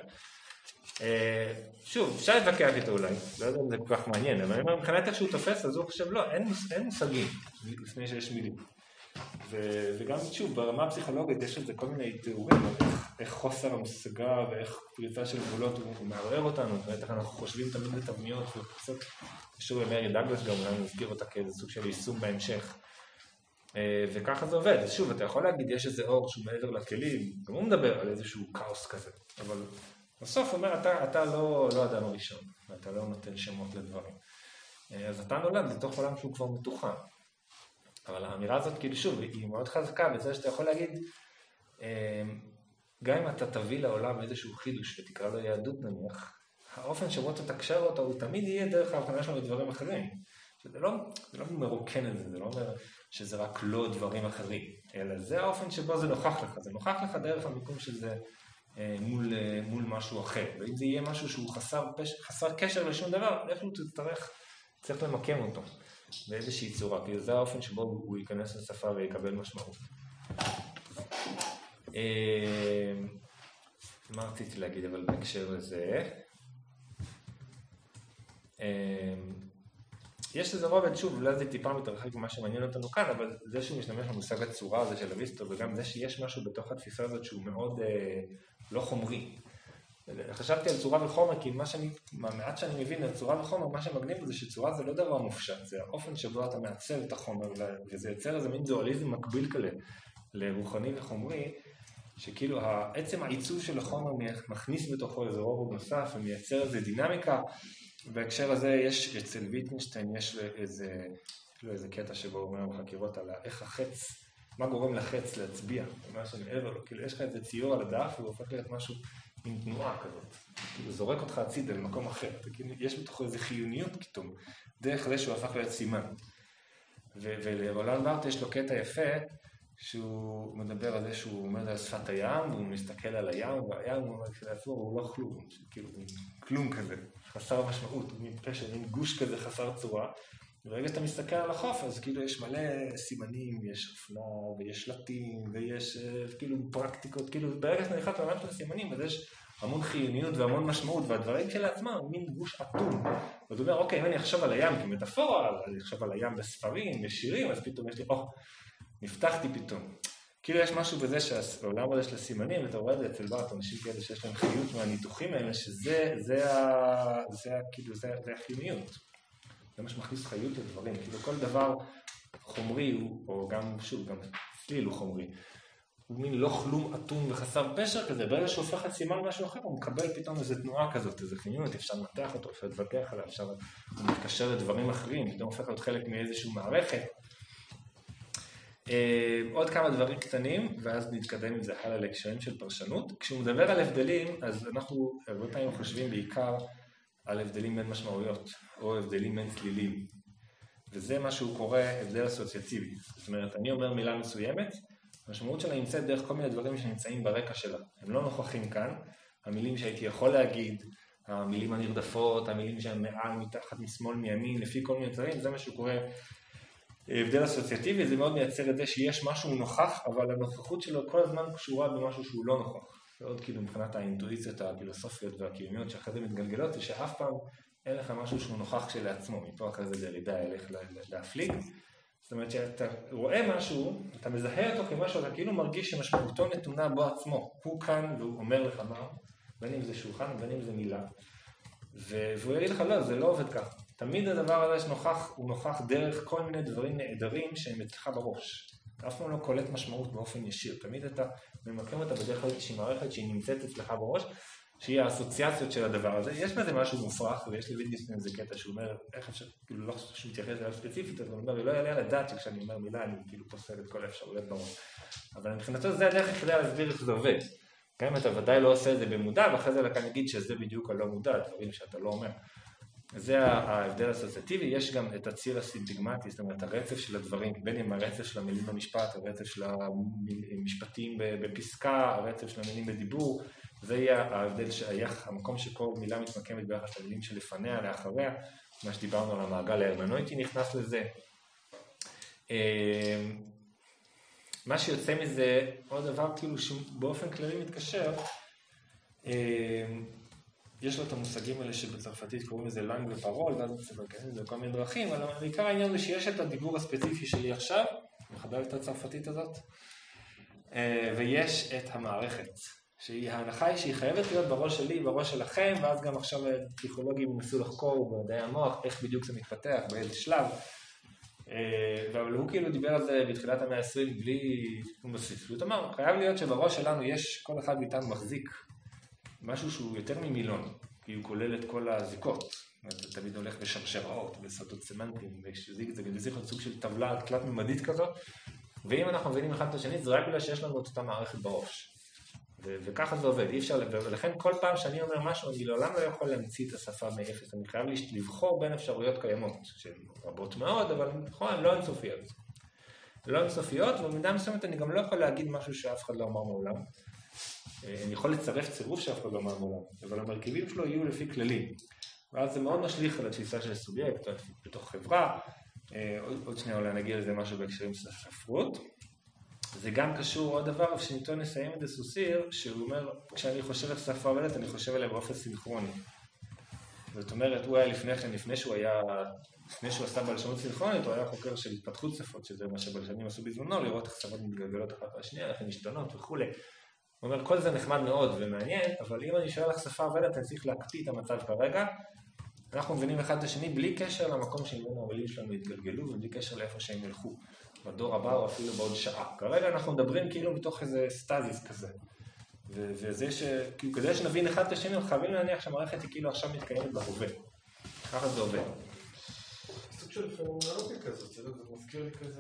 שוב, אפשר להתווכח איתו אולי, לא יודע אם זה כל כך מעניין, אבל אם מבחינת איך שהוא תופס, אז הוא חושב, לא, אין מושגים לפני שיש מילים. וגם שוב, ברמה הפסיכולוגית יש לזה כל מיני תיאורים, איך חוסר המושגה ואיך פריצה של גבולות הוא מערער אותנו, איך אנחנו חושבים תמיד בתבניות, וקצת קשור למרי דאגלס גם, אולי נזכיר אותה כאיזה סוג של יישום בהמשך. וככה זה עובד, אז שוב, אתה יכול להגיד, יש איזה אור שהוא מעבר לכלים, גם הוא מדבר על איזשהו כאוס כזה, אבל בסוף הוא אומר, אתה, אתה לא, לא אדם הראשון, ואתה לא נותן שמות לדברים. אז אתה נולד לתוך עולם שהוא כבר מתוחם. אבל האמירה הזאת, כאילו שוב, היא מאוד חזקה, בזה שאתה יכול להגיד, גם אם אתה תביא לעולם איזשהו חידוש, ותקרא לו יהדות נניח, האופן שבו אתה תקשר אותו, הוא תמיד יהיה דרך ההבחנה שלנו לדברים אחרים. זה לא, זה לא מרוקן את זה, זה לא אומר שזה רק לא דברים אחרים, אלא זה האופן שבו זה נוכח לך, זה נוכח לך דרך המיקום של זה מול, מול משהו אחר, ואם זה יהיה משהו שהוא חסר, חסר קשר לשום דבר, איפה הוא תצטרך, צריך למקם אותו באיזושהי צורה, כי זה האופן שבו הוא ייכנס לשפה ויקבל משמעות. מה רציתי להגיד אבל בהקשר לזה? יש לזה רובד, שוב, אולי זה טיפה מתרחק ממה שמעניין אותנו כאן, אבל זה שהוא משתמש במושג הצורה הזה של אריסטו, וגם זה שיש משהו בתוך התפיסה הזאת שהוא מאוד אה, לא חומרי. חשבתי על צורה וחומר, כי מה שאני, מעט שאני מבין על צורה וחומר, מה שמגניב זה שצורה זה לא דבר מופשט, זה האופן שבו אתה מעצב את החומר, וזה יוצר איזה מין דואליזם מקביל כאלה, לרוחני וחומרי, שכאילו העצם העיצוב של החומר מכניס בתוכו איזה רובד נוסף, ומייצר איזה דינמיקה, בהקשר הזה יש אצל ויטנשטיין יש איזה, אפילו איזה קטע שבו הוא אומר בחקירות על איך החץ, מה גורם לחץ להצביע, מה שמעבר לו, כאילו יש לך איזה ציור על הדף והוא הופך להיות משהו עם תנועה כזאת, כאילו זורק אותך הצידה למקום אחר, כאילו, יש בתוכו איזה חיוניות פתאום, דרך זה שהוא הפך להיות סימן. ולרולנד בארט יש לו קטע יפה, שהוא מדבר על זה שהוא עומד על שפת הים, והוא מסתכל על הים, והים הוא אומר כשלעצמו, הוא לא כלום, כאילו כלום כזה, חסר משמעות, הוא מין פשע, מין גוש כזה חסר צורה, וברגע שאתה מסתכל על החוף, אז כאילו יש מלא סימנים, יש אופנה, ויש שלטים, ויש כאילו פרקטיקות, כאילו ברגע שאתה נכנס לעולם של הסימנים, אז יש המון חיוניות והמון משמעות, והדברים כשלעצמם הם מין גוש אטום, ואתה אומר, אוקיי, אם אני אחשוב על הים כמטאפורה, אני אחשוב על הים בספרים, בשירים, אז פתאום יש לי, או, נפתחתי פתאום. כאילו יש משהו בזה שהעולם הזה של הסימנים, ואתה רואה את זה אצל בארט, אנשים כאלה שיש להם חיות מהניתוחים האלה, שזה, זה ה... זה ה... כאילו, זה, זה החיוניות. זה מה שמכניס חיות לדברים. כאילו כל דבר חומרי, הוא, או גם, שוב, גם צליל הוא חומרי. הוא מין לא כלום אטום וחסר פשר כזה, ברגע שהוא הופך לסימן משהו אחר, הוא מקבל פתאום איזו תנועה כזאת, איזו חיוניות, אפשר לנתח אותו, אפשר להתווכח עליו, אפשר... הוא מתקשר לדברים אחרים, פתאום הופך להיות חלק מאיזשהו מערכת. עוד כמה דברים קטנים, ואז נתקדם עם זה הלאה להקשרים של פרשנות. כשהוא מדבר על הבדלים, אז אנחנו הרבה פעמים חושבים בעיקר על הבדלים בין משמעויות, או הבדלים בין צלילים. וזה מה שהוא קורא הבדל אסוציאטיבי. זאת אומרת, אני אומר מילה מסוימת, המשמעות שלה נמצאת דרך כל מיני דברים שנמצאים ברקע שלה. הם לא נוכחים כאן, המילים שהייתי יכול להגיד, המילים הנרדפות, המילים שהן מעל, מתחת, משמאל, מימין, לפי כל מיני דברים, זה מה שהוא קורא הבדל אסוציאטיבי, זה מאוד מייצר את זה שיש משהו נוכח, אבל הנוכחות שלו כל הזמן קשורה במשהו שהוא לא נוכח. ועוד כאילו מבחינת האינטואיציות, הפילוסופיות והקיומיות שאחרי זה מתגלגלות, זה שאף פעם אין לך משהו שהוא נוכח כשלעצמו, מפה אחרי זה דרידה ילך להפליג. זאת אומרת שאתה רואה משהו, אתה מזהה אותו כמשהו, אתה כאילו מרגיש שמשמעותו נתונה בו עצמו. הוא כאן והוא אומר לך מה, בין אם זה שולחן, בין אם זה מילה. והוא יגיד לך, לא, זה לא עובד כך. תמיד הדבר הזה שנוכח, הוא נוכח דרך כל מיני דברים נעדרים שהם אצלך בראש. אתה אף פעם לא קולט משמעות באופן ישיר. תמיד אתה ממקם אותה בדרך כלל איזושהי מערכת שהיא נמצאת אצלך בראש, שהיא האסוציאציות של הדבר הזה. יש בזה משהו מופרך, ויש לי וידגסטין איזה קטע שאומר, איך אפשר, כאילו לא חושב שהוא מתייחס אליו ספציפית, אבל הוא אומר, לא יעלה על הדעת שכשאני אומר מילה, אני כאילו פוסל את כל האפשרויות בראש. אבל מבחינתו זה הדרך כדי להסביר איך זה עובד. גם אם אתה ודאי לא עושה את זה במודע, ואחרי זה לכאן נגיד שזה בדיוק הלא מודע, דברים שאתה לא אומר. זה ההבדל האסוציאטיבי. יש גם את הציר הסינטגמטי, זאת אומרת הרצף של הדברים, בין אם הרצף של המילים במשפט, הרצף של המשפטים בפסקה, הרצף של המילים בדיבור, זה יהיה ההבדל שייך, המקום שכל מילה מתמקמת ביחס למילים שלפניה, לאחריה, מה שדיברנו על המעגל ההרמנויטי נכנס לזה. מה שיוצא מזה, עוד דבר כאילו שבאופן כללי מתקשר, יש לו את המושגים האלה שבצרפתית קוראים לזה לנג ופרול, ואז זה בכל מיני דרכים, אבל בעיקר העניין זה שיש את הדיבור הספציפי שלי עכשיו, מחבר את הצרפתית הזאת, ויש את המערכת, שההנחה היא שהיא חייבת להיות בראש שלי, בראש שלכם, ואז גם עכשיו פסיכולוגים ינסו לחקור במדעי המוח, איך בדיוק זה מתפתח, באיזה שלב, אבל הוא כאילו דיבר על זה בתחילת המאה ה-עשרים בלי שום בסיס. הוא אמר, חייב להיות שבראש שלנו יש, כל אחד מאיתנו מחזיק משהו שהוא יותר ממילון, כי הוא כולל את כל הזיקות. אתה תמיד הולך בשרשרות, בסודות סמנטיים, וזה יכול להיות סוג של טבלה תלת ממדית כזאת, ואם אנחנו מבינים אחד את השני, זה רק בגלל שיש לנו את אותה מערכת בראש. וככה זה עובד, אי אפשר, ולכן כל פעם שאני אומר משהו, אני לעולם לא יכול להמציא את השפה מאפס, אני חייב לבחור בין אפשרויות קיימות, שהן רבות מאוד, אבל נכון, הן לא אינסופיות. לא אינסופיות, ובמידה מסוימת אני גם לא יכול להגיד משהו שאף אחד לא אמר מעולם. אני יכול לצרף צירוף שאף אחד לא אמר מעולם, אבל המרכיבים שלו יהיו לפי כללים. ואז זה מאוד משליך על התפיסה של סובייקט, בתוך חברה, עוד שנייה אולי נגיע לזה משהו בהקשרים של ספרות. זה גם קשור עוד דבר, שניתן נסיים את הסוסיר, שהוא אומר, כשאני חושב על שפה עובדת, אני חושב עליה באופן סינכרוני. זאת אומרת, הוא היה לפני כן, לפני שהוא היה, לפני שהוא עשה בלשנות סינכרונית, הוא היה חוקר של התפתחות שפות, שזה מה שבלשנים עשו בזמנו, לראות איך שפות מתגלגלות אחת לשנייה, איך הן משתנות וכו'. הוא אומר, כל זה נחמד מאוד ומעניין, אבל אם אני שואל לך שפה עובדת, אני צריך להקפיא את המצב כרגע. אנחנו מבינים אחד את השני בלי קשר למקום שממנו המילים שלנו התגלגלו, ובלי קשר לאיפה שהם ילכו. בדור הבא או אפילו בעוד שעה. כרגע אנחנו מדברים כאילו בתוך איזה סטזיס כזה. וזה ש... כאילו כדי שנבין אחד את השני, חייבים להניח שהמערכת היא כאילו עכשיו מתקיימת בהווה. ככה זה עובד. סוג של פנומנולוגיה כזאת, זה מזכיר לי כזה...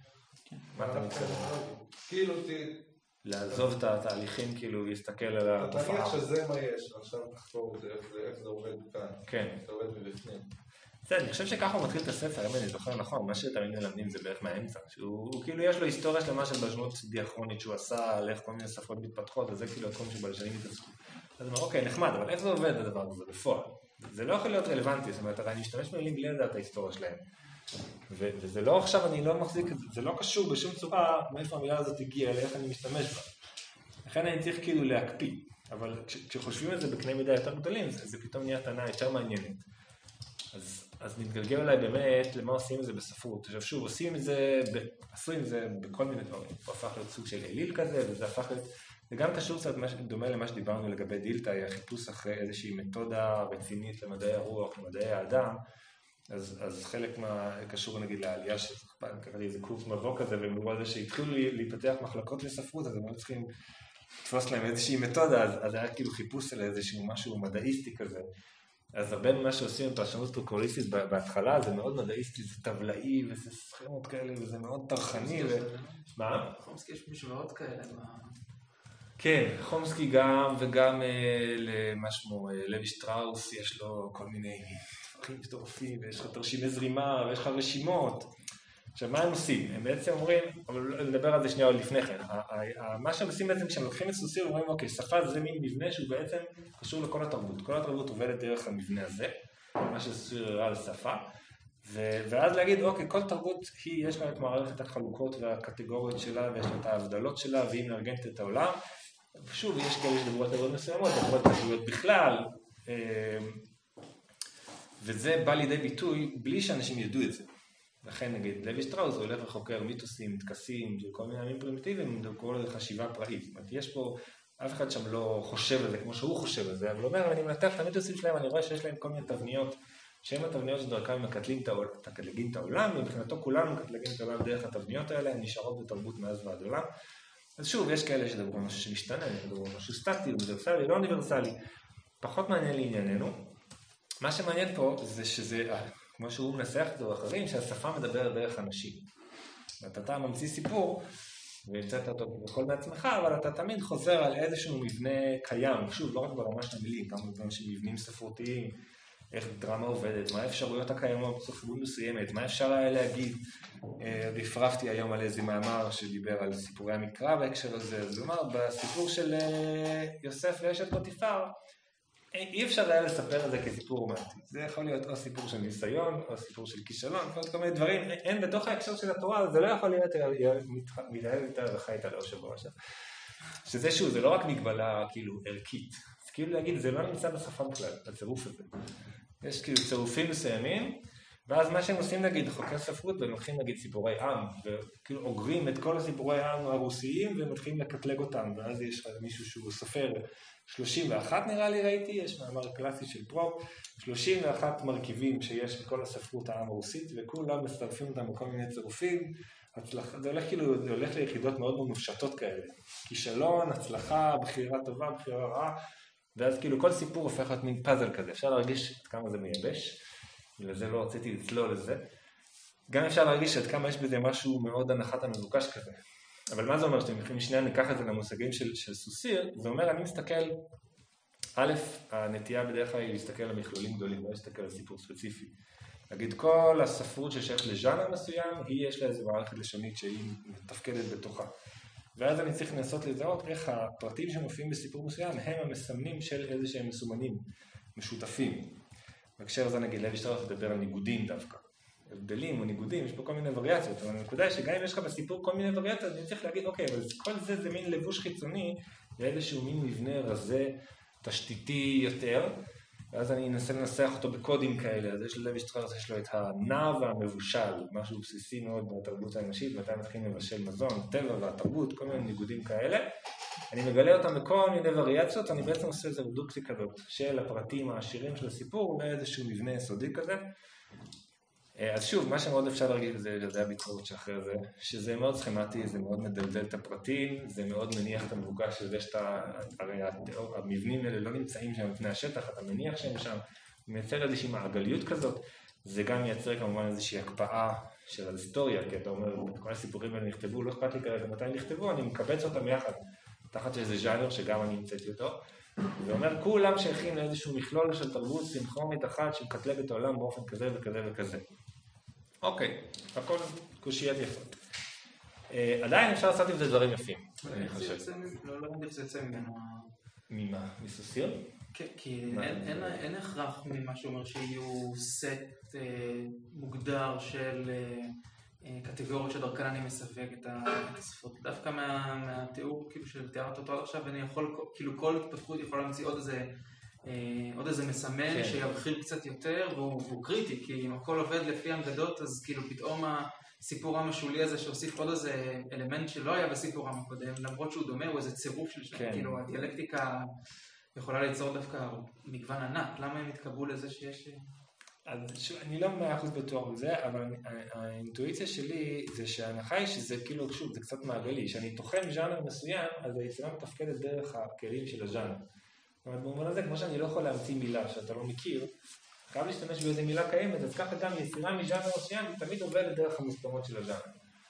מה אתה מתכוון? כאילו ת... לעזוב את התהליכים, כאילו להסתכל על התופעה. תניח שזה מה יש, ועכשיו תחפור איך זה עובד כאן. כן. זה עובד מבפנים. זה, אני חושב שככה הוא מתחיל את הספר, אם אני זוכר נכון, מה שתמיד מלמדים זה בערך מהאמצע, שהוא כאילו יש לו היסטוריה שלמה של בלשנות דיאכרונית שהוא עשה, על איך כל מיני שפות מתפתחות, וזה כאילו הכל שבלשנים התעסקו. אז הוא אומר, אוקיי, נחמד, אבל איך זה עובד הדבר הזה בפועל? זה לא יכול להיות רלוונטי, זאת אומרת, אני אשתמש במילים בלי לדעת את ההיסטוריה שלהם. וזה לא עכשיו, אני לא מחזיק, זה לא קשור בשום צורה מאיפה המילה הזאת הגיעה, לאיך אני משתמש בה. לכן אני צריך כאילו להקפיא, אבל כשחושבים על זה בקנה מידה יותר גדולים, זה פתאום נהיה טענה יותר מעניינת. אז, אז נתגלגל אליי באמת למה עושים את זה בספרות. עכשיו שוב, עושים את זה, עשו עם זה בכל מיני דברים. הוא הפך להיות סוג של אליל כזה, וזה הפך להיות, זה גם קשור קצת דומה למה שדיברנו לגבי דילטה, החיפוש אחרי איזושהי מתודה רצינית למדעי הרוח, למדעי האדם. אז, אז חלק מה קשור נגיד לעלייה שפעם קראתי איזה קורס מבוא כזה, והם אמרו על זה שהתחילו להיפתח מחלקות לספרות, אז הם היו צריכים לתפוס להם איזושהי מתודה, אז, אז היה כאילו חיפוש על איזשהו משהו מדעיסטי כזה. אז הרבה ממה שעושים עם פרשנות סטרוקטוריסטית בהתחלה, זה מאוד מדעיסטי, זה טבלאי, וזה סכמות כאלה, וזה מאוד טרחני. מה? חומסקי יש משוואות כאלה. כן, חומסקי גם, וגם למה שמו, לוי שטראוס, יש לו כל מיני דברים מטורפים, ויש לך תרשימי זרימה, ויש לך רשימות. עכשיו, מה הם עושים? הם בעצם אומרים, אבל נדבר על זה שנייה עוד לפני כן, מה שהם עושים בעצם, כשהם לוקחים את סוסיר, אומרים, אוקיי, שפה זה מין מבנה שהוא בעצם קשור לכל התרבות. כל התרבות עובדת דרך המבנה הזה, מה שסוסיר הראה על שפה, ואז להגיד, אוקיי, כל תרבות היא, יש לה את מערכת החלוקות והקטגוריות שלה, ויש לה את ההבדלות שלה, והיא מארגנת את העולם. שוב, יש כאלה שדברו על תרבות מסוימות, דברו על תרבויות בכלל, וזה בא לידי ביטוי בלי שאנשים ידעו את זה. לכן נגיד, לוי שטראוס הוא הולך וחוקר מיתוסים, טקסים, כל מיני עמים פרימיטיביים, הוא קורא לזה חשיבה פראית. זאת אומרת, יש פה, אף אחד שם לא חושב על זה כמו שהוא חושב על זה, אבל הוא אומר, אני מנתח את המיתוסים שלהם, אני רואה שיש להם כל מיני תבניות, שהן התבניות שדרכם מקטלגים את העולם, ומבחינתו כולנו מקטלגים את העולם דרך התבניות האלה, הן נשארות בתרבות מאז ועד עולם. אז שוב, יש כאלה שדברו משהו שמשתנה, שדברו משהו סטטי, אוניברסלי, לא אוניברסלי, פחות מעניין לענייננו. מה שמעניין פה זה שזה, כמו שהוא מנסח את זה אחרים, שהשפה מדברת דרך אנשים. ואתה ממציא סיפור, והמצאת אותו בכל מעצמך, אבל אתה תמיד חוזר על איזשהו מבנה קיים, שוב, לא רק ברמה של המילים, גם מבנה של מבנים ספרותיים, איך דרמה עובדת, מה האפשרויות הקיימות בספרות מסוימת, מה אפשר היה להגיד. הפרפתי היום על איזה מאמר שדיבר על סיפורי המקרא בהקשר הזה, זאת אומרת, בסיפור של יוסף ואשת פוטיפר, אי אפשר היה לספר את זה כסיפור רומנטי. זה יכול להיות או סיפור של ניסיון, או סיפור של כישלון, כל מיני דברים, אין בתוך ההקשר של התורה, זה לא יכול להיות מתאהב יותר וחי איתה לאושר בראשה. שזה שוב, זה לא רק מגבלה כאילו ערכית, זה כאילו להגיד, זה לא נמצא בשפה בכלל, הצירוף הזה. יש כאילו צירופים מסוימים, ואז מה שהם עושים נגיד, חוקי ספרות, והם לוקחים נגיד סיפורי עם, וכאילו אוגרים את כל הסיפורי העם הרוסיים, והם מתחילים לקטלג אותם, ואז יש מישהו שהוא סופר שלושים ואחת נראה לי ראיתי, יש מאמר קלאסי של פרופ, שלושים ואחת מרכיבים שיש בכל הספרות העם הרוסית, וכולם מצטרפים אותם בכל מיני צירופים, הצלח... זה הולך כאילו, זה הולך ליחידות מאוד מאוד מופשטות כאלה, כישלון, הצלחה, בחירה טובה, בחירה רעה, ואז כאילו כל סיפור הופך להיות מין פאזל כזה, אפשר להרגיש עד כמה זה מייבש, ולזה לא רציתי לצלול לזה, גם אפשר להרגיש עד כמה יש בזה משהו מאוד הנחת המבוקש כזה, אבל מה זה אומר שאתם יכולים שנייה ניקח את זה למושגים של, של סוסיר, זה אומר אני מסתכל, א', הנטייה בדרך כלל היא להסתכל על מכלולים גדולים, לא להסתכל על סיפור ספציפי, להגיד כל הספרות ששייך לז'אנר מסוים, היא יש לה איזו מערכת לשונית שהיא מתפקדת בתוכה. ואז אני צריך לנסות לזהות איך הפרטים שמופיעים בסיפור מסוים הם המסמנים של איזה שהם מסומנים משותפים. בהקשר הזה נגיד לוי שטראוס מדבר על ניגודים דווקא. הבדלים או ניגודים, יש פה כל מיני וריאציות, אבל הנקודה היא שגם אם יש לך בסיפור כל מיני וריאציות, אני צריך להגיד, אוקיי, אבל כל זה זה מין לבוש חיצוני לאיזשהו מין מבנה רזה, תשתיתי יותר, ואז אני אנסה לנסח אותו בקודים כאלה, אז יש ללוי שטראוס, יש לו את הנע והמבושל, משהו בסיסי מאוד בתרבות האנושית, מתי מתחילים לבשל מזון, טבע והתרבות, כל מיני ניגודים כאלה, אני מגלה אותם בכל מיני וריאציות, אני בעצם עושה איזה רדוקציה כזאת של הפרטים העשירים של הסיפור, באיזשהו מבנה יסודי כזה. אז שוב, מה שמאוד אפשר להרגיש זה לגבי הביקורת שאחרי זה, שזה מאוד סכמטי, זה מאוד מדלדל את הפרטים, זה מאוד מניח את המבוקש של זה שאתה, הרי המבנים האלה לא נמצאים שם לפני השטח, אתה מניח שהם שם, מייצר איזושהי מעגליות כזאת, זה גם מייצר כמובן איזושהי הקפאה של ההיסטוריה, כי אתה אומר, כל הסיפורים האלה נכתבו, לא אכפת לי כרגע מתי נכתבו, אני מקבץ אותם יחד, תחת איזה ז'אנר שגם אני המצאתי אותו, ואומר, כולם שייכים לאיזשהו מכלול של תרבות סינכרונית אחת שמקטלג את העולם באופן כזה וכזה וכזה. אוקיי, הכל קושיות יפות. עדיין אפשר לעשות עם זה דברים יפים, אני חושב. לא יודע איך זה יוצא ממנו. ממה? מסוסיר? כן, כי אין הכרח ממה שאומר שיהיו סט מוגדר של קטגוריות שדרכן אני מסווג את הספרות. דווקא מהתיאור של תיארת אותו עד עכשיו, אני יכול, כאילו כל התפתחות יכולה להמציא עוד איזה עוד איזה מסמן שירחיב קצת יותר, והוא קריטי, כי אם הכל עובד לפי המדדות, אז כאילו פתאום הסיפור המשולי הזה שהוסיף עוד איזה אלמנט שלא היה בסיפור הקודם, למרות שהוא דומה, הוא איזה צירוף של שם, כאילו הדיאלקטיקה יכולה ליצור דווקא מגוון ענק, למה הם התקבלו לזה שיש... אז שוב, אני לא מאה אחוז בטוח בזה, אבל האינטואיציה שלי זה שההנחה היא שזה כאילו, שוב, זה קצת מעגלי, שאני תוחם ז'אנר מסוים, אז היצירה מתפקדת דרך הכלים של הז'אנר. זאת אומרת, במובן הזה, כמו שאני לא יכול להמציא מילה שאתה לא מכיר, חייב להשתמש באיזה מילה קיימת, אז ככה גם יצירה מז'אנר מסוים, היא תמיד עובדת דרך המוסכמות של הז'אנר.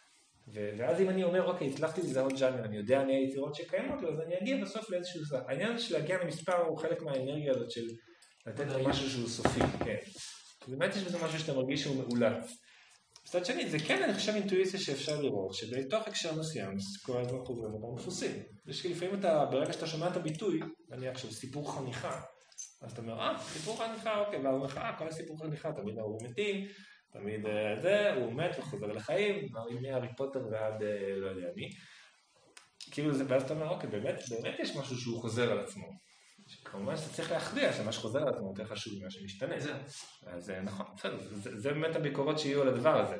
ואז אם אני אומר, אוקיי, הצלחתי לזהות ז'אנר, אני יודע מי היצירות שקיימות לו, אז אני אגיע בסוף לאיזשהו סף. העניין הזה של להגיע למספר הוא חלק מהאנרגיה הזאת של לתת לו משהו שהוא סופי, כן. באמת יש בזה משהו שאתה מרגיש שהוא מאולץ. מצד שני, זה כן, אני חושב, אינטואיציה שאפשר לראות, שבתוך הקשר מסוים, כל הזמן חוזרים אותם דפוסים. יש כי לפעמים אתה, ברגע שאתה שומע את הביטוי, נניח של סיפור חניכה, אז אתה אומר, אה, סיפור חניכה, אוקיי, והוא אומר לך, אה, כל הסיפור חניכה, תמיד ההוא מתים, תמיד זה, הוא מת וחוזר לחיים, מהארי פוטר ועד לא יודע מי. כאילו זה, ואז אתה אומר, אוקיי, באמת, באמת יש משהו שהוא חוזר על עצמו. כמובן שאתה צריך להכריע שמה שחוזר על עצמו יותר חשוב ממה שמשתנה. אז נכון, בסדר, זה, זה באמת הביקורות שיהיו על הדבר הזה.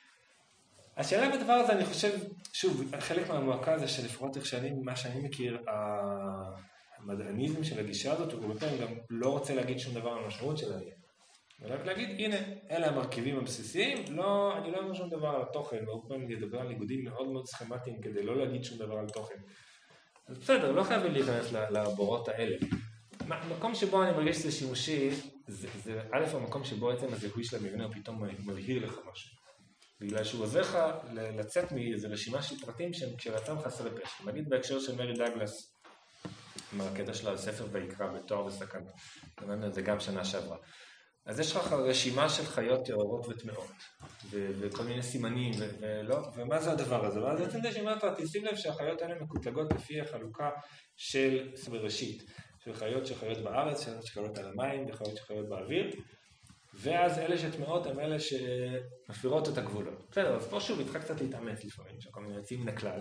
השאלה בדבר הזה, אני חושב, שוב, חלק מהמועקה הזה שלפחות איך שאני, מה שאני מכיר, המדעניזם של הגישה הזאת, הוא הרבה פעמים גם לא רוצה להגיד שום דבר על המשמעות של העניין. ורק להגיד, הנה, אלה המרכיבים הבסיסיים, לא, אני לא אומר שום דבר על התוכן, והרבה פעמים לדבר על ניגודים מאוד מאוד סכמטיים כדי לא להגיד שום דבר על תוכן. אז בסדר, לא חייבים להיכנס לבורות האלה. המקום שבו אני מרגיש שזה שימושי, זה, זה א', המקום שבו עצם הזיהוי של המבנה הוא פתאום מבהיר לך משהו. בגלל שהוא עוזר לך לצאת מאיזו רשימה של פרטים שהם כשלעצמם חסרי פשר. נגיד בהקשר של מרי דאגלס, עם הקטע שלה על ספר ויקרא בתואר וסכנה. זה גם שנה שעברה. אז יש לך רשימה של חיות טהורות וטמאות, ו- וכל מיני סימנים, ו- ולא, ומה זה הדבר הזה? ואז בעצם זה שאומרת, תשים לב שהחיות האלה מקוטלגות לפי החלוקה של בראשית, של חיות שחיות בארץ, של חיות על המים, וחיות שחיות באוויר, ואז אלה שטמאות הם אלה שמפבירות את הגבולות. בסדר, אז פה שוב התחיל קצת להתאמץ לפעמים, שכל מיני יוצאים מן הכלל,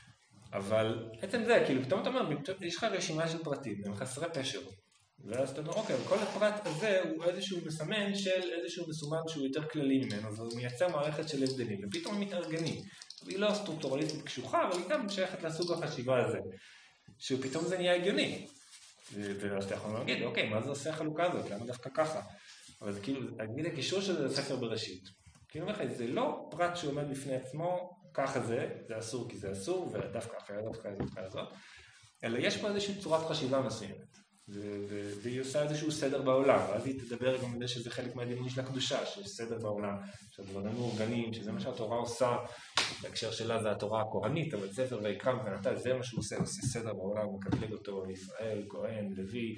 אבל עצם זה, כאילו, פתאום אתה אומר, יש לך רשימה של פרטים, הם חסרי פשר. ואז אתה אומר, אוקיי, כל הפרט הזה הוא איזשהו מסמן של איזשהו מסומן שהוא יותר כללי ממנו, והוא מייצר מערכת של הבדלים, ופתאום הם מתארגנים. היא לא סטרוקטורליסטית קשוחה, אבל היא גם שייכת לסוג החשיבה הזה, שפתאום זה נהיה הגיוני. ואז אתה יכול להגיד, אוקיי, מה זה עושה החלוקה הזאת? למה דווקא ככה? אבל זה כאילו, אגיד הקישור של ספר בראשית. כאילו, זה לא פרט שעומד בפני עצמו, ככה זה, זה אסור כי זה אסור, ודווקא אחרי הזאת, אחרי הזאת, אחרי הזאת, אלא יש פה איזושהי צורת חשיבה מסוימת. והיא עושה איזשהו סדר בעולם, ואז היא תדבר גם על זה שזה חלק מהדימוי של הקדושה, שיש סדר בעולם, שהדברים מאורגנים, שזה מה שהתורה עושה, בהקשר שלה זה התורה הכהנית, אבל ספר ויקרא מבחינתה, זה מה שהוא עושה, הוא עושה סדר בעולם, הוא מקטלג אותו, ישראל, כהן, לוי,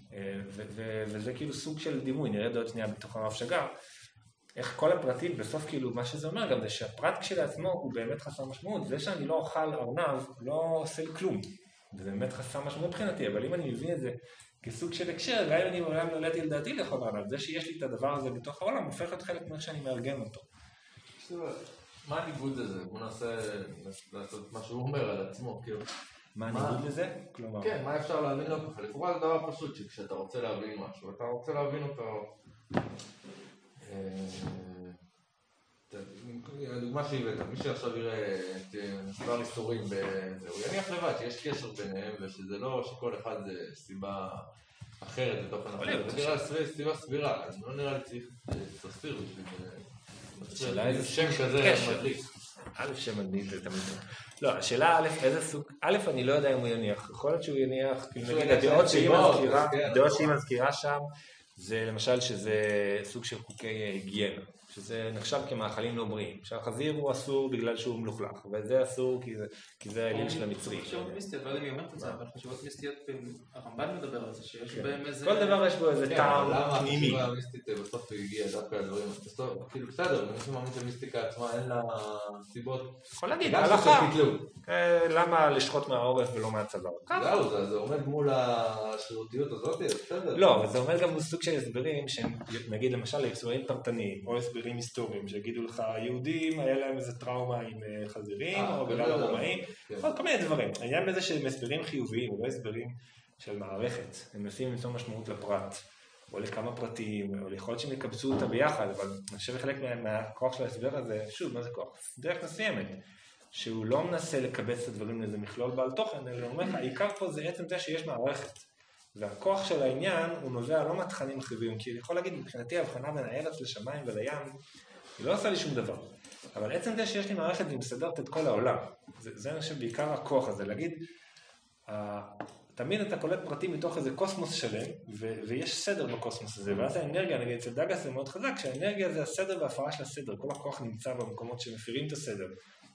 וזה כאילו סוג של דימוי, נראה עוד שנייה בתוך הרב שגר, איך כל הפרטים, בסוף כאילו מה שזה אומר גם זה שהפרט כשלעצמו הוא באמת חסר משמעות, זה שאני לא אוכל ארנב לא עושה כלום. זה באמת חסר משמעות מבחינתי, אבל אם אני מבין את זה כסוג של הקשר, גם אם אני מעולם נולדתי לדעתי לאכול ארנב, זה שיש לי את הדבר הזה בתוך העולם, הופך להיות חלק מאיך שאני מארגן אותו. מה הניגוד לזה? בוא ננסה לעשות מה שהוא אומר על עצמו, כאילו. מה הניגוד לזה? כלומר... כן, מה אפשר להבין לו ככה? לכאורה זה דבר פשוט, שכשאתה רוצה להבין משהו, אתה רוצה להבין אותו... הדוגמה שהבאת, מי שעכשיו יראה את מספר איסורים בזה, הוא יניח לבד שיש קשר ביניהם ושזה לא שכל אחד זה סיבה אחרת בתוכן אחר, זה נראה סיבה סבירה, אז לא נראה לי צריך לספיר בשביל זה שם כזה מדליק. א' שם מדליק זה תמיד לא, השאלה א' איזה סוג, א' אני לא יודע אם הוא יניח, יכול להיות שהוא יניח, נגיד הדעות שהיא מזכירה שם זה למשל שזה סוג של חוקי היגיינה, שזה נחשב כמאכלים לא בריאים, שהחזיר הוא אסור בגלל שהוא מלוכלך, וזה אסור כי זה, כי זה האליל של המצרי. חשיבות מיסטיות, לא יודע מי אומרת את זה, אבל חשיבות מיסטיות, הרמב"ן מדבר על זה, שיש בהם איזה... כל דבר יש בו איזה טעם פנימי. למה החשיבה המיסטית בסוף הגיעה דווקא לדברים, כאילו בסדר, אני חושב מאמין שהמיסטיקה עצמה אין לה סיבות... יכול להגיד, הלכה, למה לשחוט מהעורף ולא מהצבא? זהו, זה עומד מול השרירותיות הזאת, בסדר. לא, אבל זה עומד גם בסוג של הסברים שהם, נגיד למשל, הסברים פרטניים, או הסברים היסטוריים, שיגידו לך, היהודים, היה להם איזה טראומה עם חזירים, או בגלל הרומאים, כל מיני דברים. העניין בזה שהם הסברים חיוביים, או לא הסברים של מערכת, הם מנסים למצוא משמעות לפרט, או לכמה פרטים, או יכול להיות שהם יקבצו אותה ביחד, אבל אני חושב חלק מהכוח של ההסבר הזה, שוב, מה זה כוח? דרך מסוימת, שהוא לא מנסה לקבץ את הדברים לאיזה מכלול בעל תוכן, אלא אומר לך, העיקר פה זה עצם זה שיש מערכת. והכוח של העניין הוא נובע לא מהתכנים החיוביים, כי אני יכול להגיד, מבחינתי ההבחנה בין הארץ לשמיים ולים, היא לא עושה לי שום דבר. אבל עצם זה שיש לי מערכת והיא מסדרת את כל העולם, זה, זה אני חושב בעיקר הכוח הזה, להגיד, תמיד אתה קולט פרטים מתוך איזה קוסמוס שלם, ו- ויש סדר בקוסמוס הזה, ואז האנרגיה, נגיד, אצל דאגלס זה מאוד חזק, שהאנרגיה זה הסדר וההפרה של הסדר, כל הכוח נמצא במקומות שמפירים את הסדר.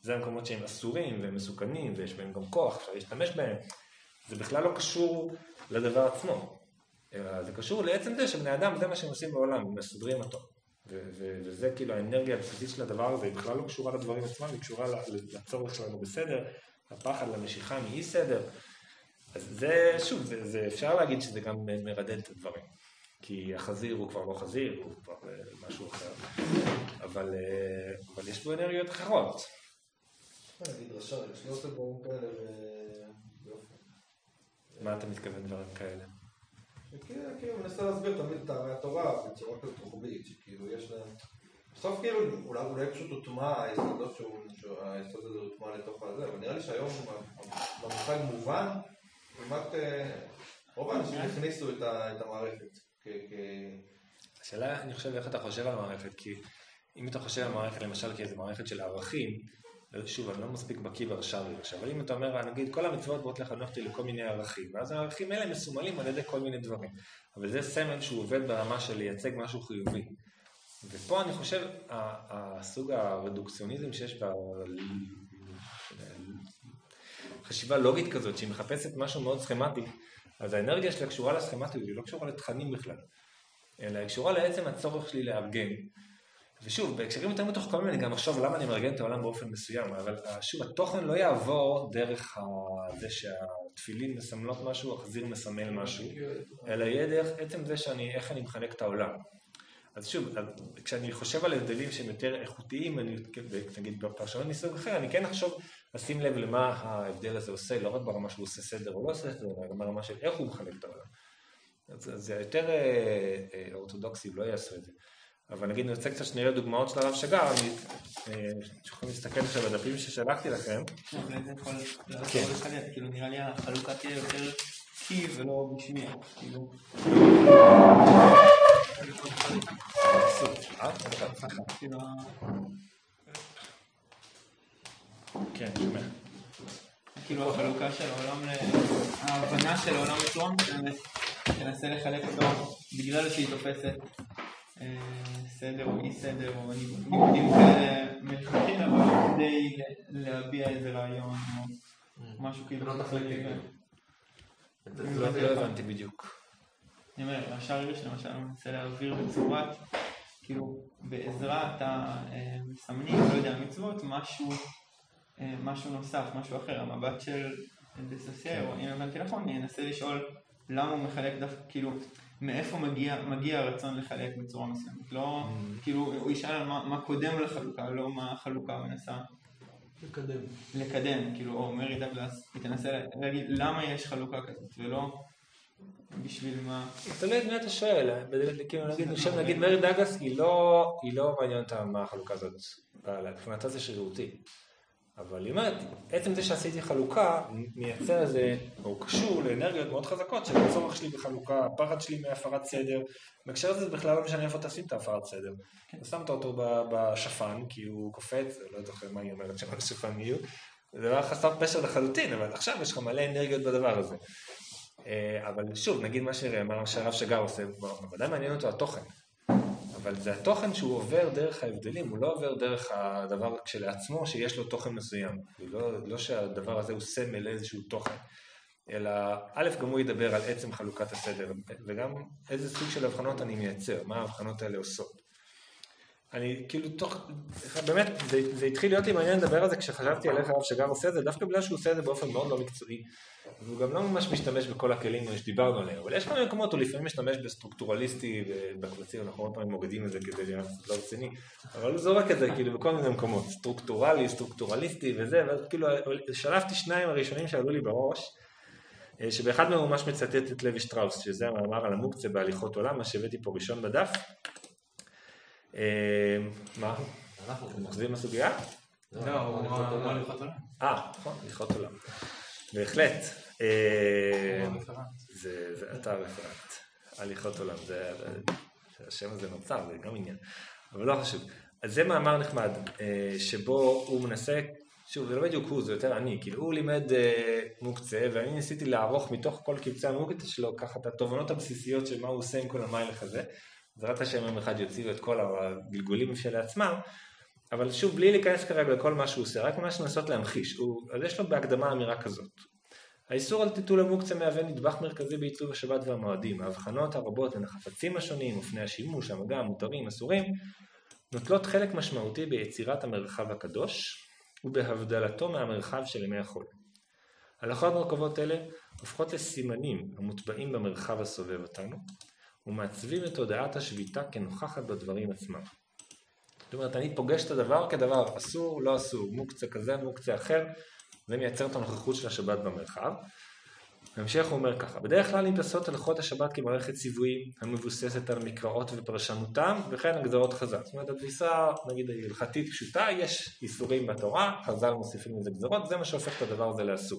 זה המקומות שהם אסורים והם מסוכנים ויש בהם גם כוח, אפשר להשתמש בהם. זה בכלל לא קשור לדבר עצמו, אלא זה קשור לעצם זה שבני אדם זה מה שהם עושים בעולם, הם מסדרים אותו. ו- ו- וזה כאילו האנרגיה הבסיסית של הדבר הזה, היא בכלל לא קשורה לדברים עצמם, היא קשורה לצורך שלנו בסדר, לפחד, למשיכה מאי סדר. אז זה, שוב, זה, זה אפשר להגיד שזה גם מרדד את הדברים. כי החזיר הוא כבר לא חזיר, הוא כבר משהו אחר. אבל, אבל יש בו אנרגיות אחרות. נגיד רשע, יש לי עושה דברים כאלה ויופי. מה אתה מתכוון דברים כאלה? כאילו, מנסה להסביר תמיד את טעמי התורה בצורה כזאת רוחבית, שכאילו יש להם... בסוף כאילו, אולי פשוט הוטמע, היסודות שהיסוד הזה הוטמע לתוך הזה, אבל נראה לי שהיום במושג מובן, כמעט רוב האנשים הכניסו את המערכת. השאלה, אני חושב איך אתה חושב על המערכת, כי אם אתה חושב על המערכת למשל כאיזו מערכת של ערכים, שוב, אני לא מספיק בקיא ברש"רי עכשיו, אבל אם אתה אומר, נגיד, כל המצוות באות לחנוך אותי לכל מיני ערכים, ואז הערכים האלה מסומלים על ידי כל מיני דברים, אבל זה סמל שהוא עובד ברמה של לייצג משהו חיובי. ופה אני חושב, הסוג הרדוקציוניזם שיש בחשיבה לוגית כזאת, שהיא מחפשת משהו מאוד סכמטי, אז האנרגיה שלה קשורה לסכמטיות, היא לא קשורה לתכנים בכלל, אלא היא קשורה לעצם הצורך שלי לארגן. ושוב, בהקשרים יותר מתוך כל מיני, גם עכשיו למה אני מארגן את העולם באופן מסוים, אבל שוב, התוכן לא יעבור דרך זה שהתפילין מסמלות משהו, החזיר מסמל משהו, אלא יהיה דרך עצם זה שאני, איך אני מחלק את העולם. אז שוב, כשאני חושב על הבדלים שהם יותר איכותיים, אני, נגיד בפרשנות מסוג אחר, אני כן אחשוב לשים לב למה ההבדל הזה עושה, לא רק ברמה שהוא עושה סדר או לא עושה סדר, אלא גם ברמה של איך הוא מחלק את העולם. אז זה יותר אורתודוקסי, לא יעשו את זה. אבל נגיד, אני רוצה קצת שנראה דוגמאות של הרב שגר, אני יכולים להסתכל עכשיו בדפים ששלחתי לכם. זה יכול לעזור לחלק, כאילו נראה לי החלוקה תהיה יותר קי ולא בשמיע, כאילו. כן, שומע. כאילו החלוקה של העולם, ההבנה של העולם בצורה מסוימת, תנסה לחלק אותו בגלל שהיא תופסת סדר או אי סדר או ניגודים כאלה מלכתחילה, אבל כדי להביע איזה רעיון או משהו כאילו לא תחלקי. לא הבנתי בדיוק. אני אומר, השאר יש למשל, אני מנסה להעביר בצורת, כאילו בעזרת המסמנים, לא יודע, המצוות, משהו, משהו נוסף, משהו אחר. המבט של דססייר, או אם הבנתי נכון, אני אנסה לשאול למה הוא מחלק דווקא, כאילו, מאיפה מגיע, מגיע הרצון לחלק בצורה מסוימת. לא, כאילו, הוא ישאל על מה, מה קודם לחלוקה, לא מה החלוקה מנסה לקדם. לקדם, כאילו, או מרי דגלס, היא תנסה להגיד למה יש חלוקה כזאת, ולא בשביל מה... תלוי את מי אתה שואל, כאילו נגיד, נשב נגיד מרי דגלס היא לא מעניינת מה החלוקה הזאת, מבחינתה זה שרירותי. אבל היא אומרת, עצם זה שעשיתי חלוקה, מייצר איזה, או קשור לאנרגיות מאוד חזקות של הצורך שלי בחלוקה, הפחד שלי מהפרת סדר, בהקשר הזה זה בכלל לא משנה איפה תשים את ההפרת סדר. שמת אותו בשפן, כי הוא קופץ, לא זוכר מה היא אומרת שם בשפן יהיו, זה דבר חסר פשר לחלוטין, אבל עכשיו יש לך מלא אנרגיות בדבר הזה. אבל שוב, נגיד מה שהרב שגר עושה, ודאי מעניין אותו התוכן. אבל זה התוכן שהוא עובר דרך ההבדלים, הוא לא עובר דרך הדבר כשלעצמו שיש לו תוכן מסוים. לא, לא שהדבר הזה הוא סמל לאיזשהו תוכן, אלא א', גם הוא ידבר על עצם חלוקת הסדר, וגם איזה סוג של הבחנות אני מייצר, מה ההבחנות האלה עושות. אני כאילו תוך, באמת, זה, זה התחיל להיות לי מעניין לדבר על זה כשחשבתי על איך הרב שגר עושה את זה, דווקא בגלל שהוא עושה את זה באופן מאוד לא מקצועי, והוא גם לא ממש משתמש בכל הכלים שדיברנו עליהם, אבל יש כמה מקומות, הוא לפעמים משתמש בסטרוקטורליסטי ובקבצים, אנחנו עוד פעמים מורידים את זה כדי להיות לא רציני, אבל הוא זורק את זה כאילו בכל מיני מקומות, סטרוקטורלי, סטרוקטורליסטי וזה, וכאילו שלפתי שניים הראשונים שעלו לי בראש, שבאחד מהם הוא ממש מצטט את לוי שטראוס, שזה המאמר על המוקצה בהליכות עולם, מה שהבאתי פה ראשון בדף. מה? אנחנו מחזירים הסוגיה? לא, הוא אמר הליכות עולם. אה, נכון, הליכות עולם. בהחלט. זה אתה הרפרנט. הליכות עולם. השם הזה נוצר, זה גם עניין. אבל לא חשוב. אז זה מאמר נחמד, שבו הוא מנסה, שוב, זה לא בדיוק הוא, זה יותר אני, כאילו הוא לימד מוקצה, ואני ניסיתי לערוך מתוך כל קבצי המוקצה שלו, ככה את התובנות הבסיסיות של מה הוא עושה עם כל המהלך הזה. בעזרת השם יום אחד יוציאו את כל הגלגולים של עצמם, אבל שוב, בלי להיכנס כרגע לכל מה שהוא עושה, רק ממש לנסות להמחיש. הוא, אז יש לו בהקדמה אמירה כזאת. האיסור על טיטול המוקצה מהווה נדבך מרכזי בעיצוב השבת והמועדים. ההבחנות הרבות בין החפצים השונים, אופני השימוש, המגע, מותרים, אסורים, נוטלות חלק משמעותי ביצירת המרחב הקדוש ובהבדלתו מהמרחב של ימי החול. הלכות מורכבות אלה הופכות לסימנים המוטבעים במרחב הסובב אותנו ומעצבים את תודעת השביתה כנוכחת בדברים עצמם. זאת אומרת, אני פוגש את הדבר כדבר אסור, לא אסור, מוקצה כזה, מוקצה אחר, זה מייצר את הנוכחות של השבת במרחב. בהמשך הוא אומר ככה, בדרך כלל נתפסות הלכות השבת כמערכת ציוויים המבוססת על מקראות ופרשנותם וכן הגזרות חז"ל. זאת אומרת, התפיסה, נגיד, הלכתית פשוטה, יש איסורים בתורה, חז"ל מוסיפים לזה גזרות, זה מה שהופך את הדבר הזה לאסור.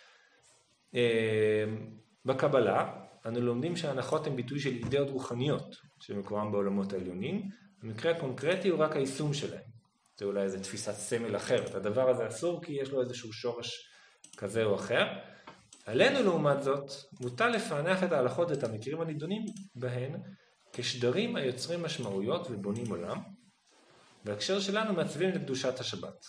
בקבלה, אנו לומדים שההנחות הן ביטוי של אידאות רוחניות, שמקורם בעולמות העליונים, המקרה הקונקרטי הוא רק היישום שלהם. זה אולי איזו תפיסת סמל אחרת. הדבר הזה אסור כי יש לו איזשהו שורש כזה או אחר. עלינו לעומת זאת, מוטל לפענח את ההלכות ואת המקרים הנידונים בהן כשדרים היוצרים משמעויות ובונים עולם, בהקשר שלנו מעצבים לקדושת השבת.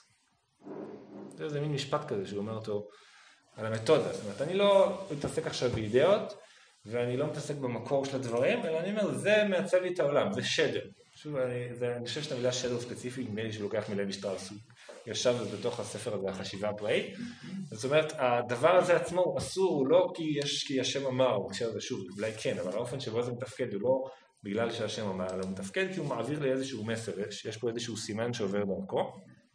זה איזה מין משפט כזה שהוא אומר אותו על המתודה. זאת אומרת, אני לא מתעסק עכשיו באידאות, ואני לא מתעסק במקור של הדברים, אלא אני אומר, זה מעצב לי את העולם, זה שדר. שוב, אני, זה, אני חושב שאת המילה שדר ספציפי, נדמה לי שלוקח מלוי שטראוס, ישב בתוך הספר הזה, החשיבה הפראית. זאת אומרת, הדבר הזה עצמו הוא אסור, הוא לא כי יש, כי השם אמר, הוא חושב זה שוב, אולי כן, אבל האופן שבו זה מתפקד הוא לא בגלל שהשם אמר, אלא הוא מתפקד כי הוא מעביר לי איזשהו מסר, יש, יש פה איזשהו סימן שעובר דרכו.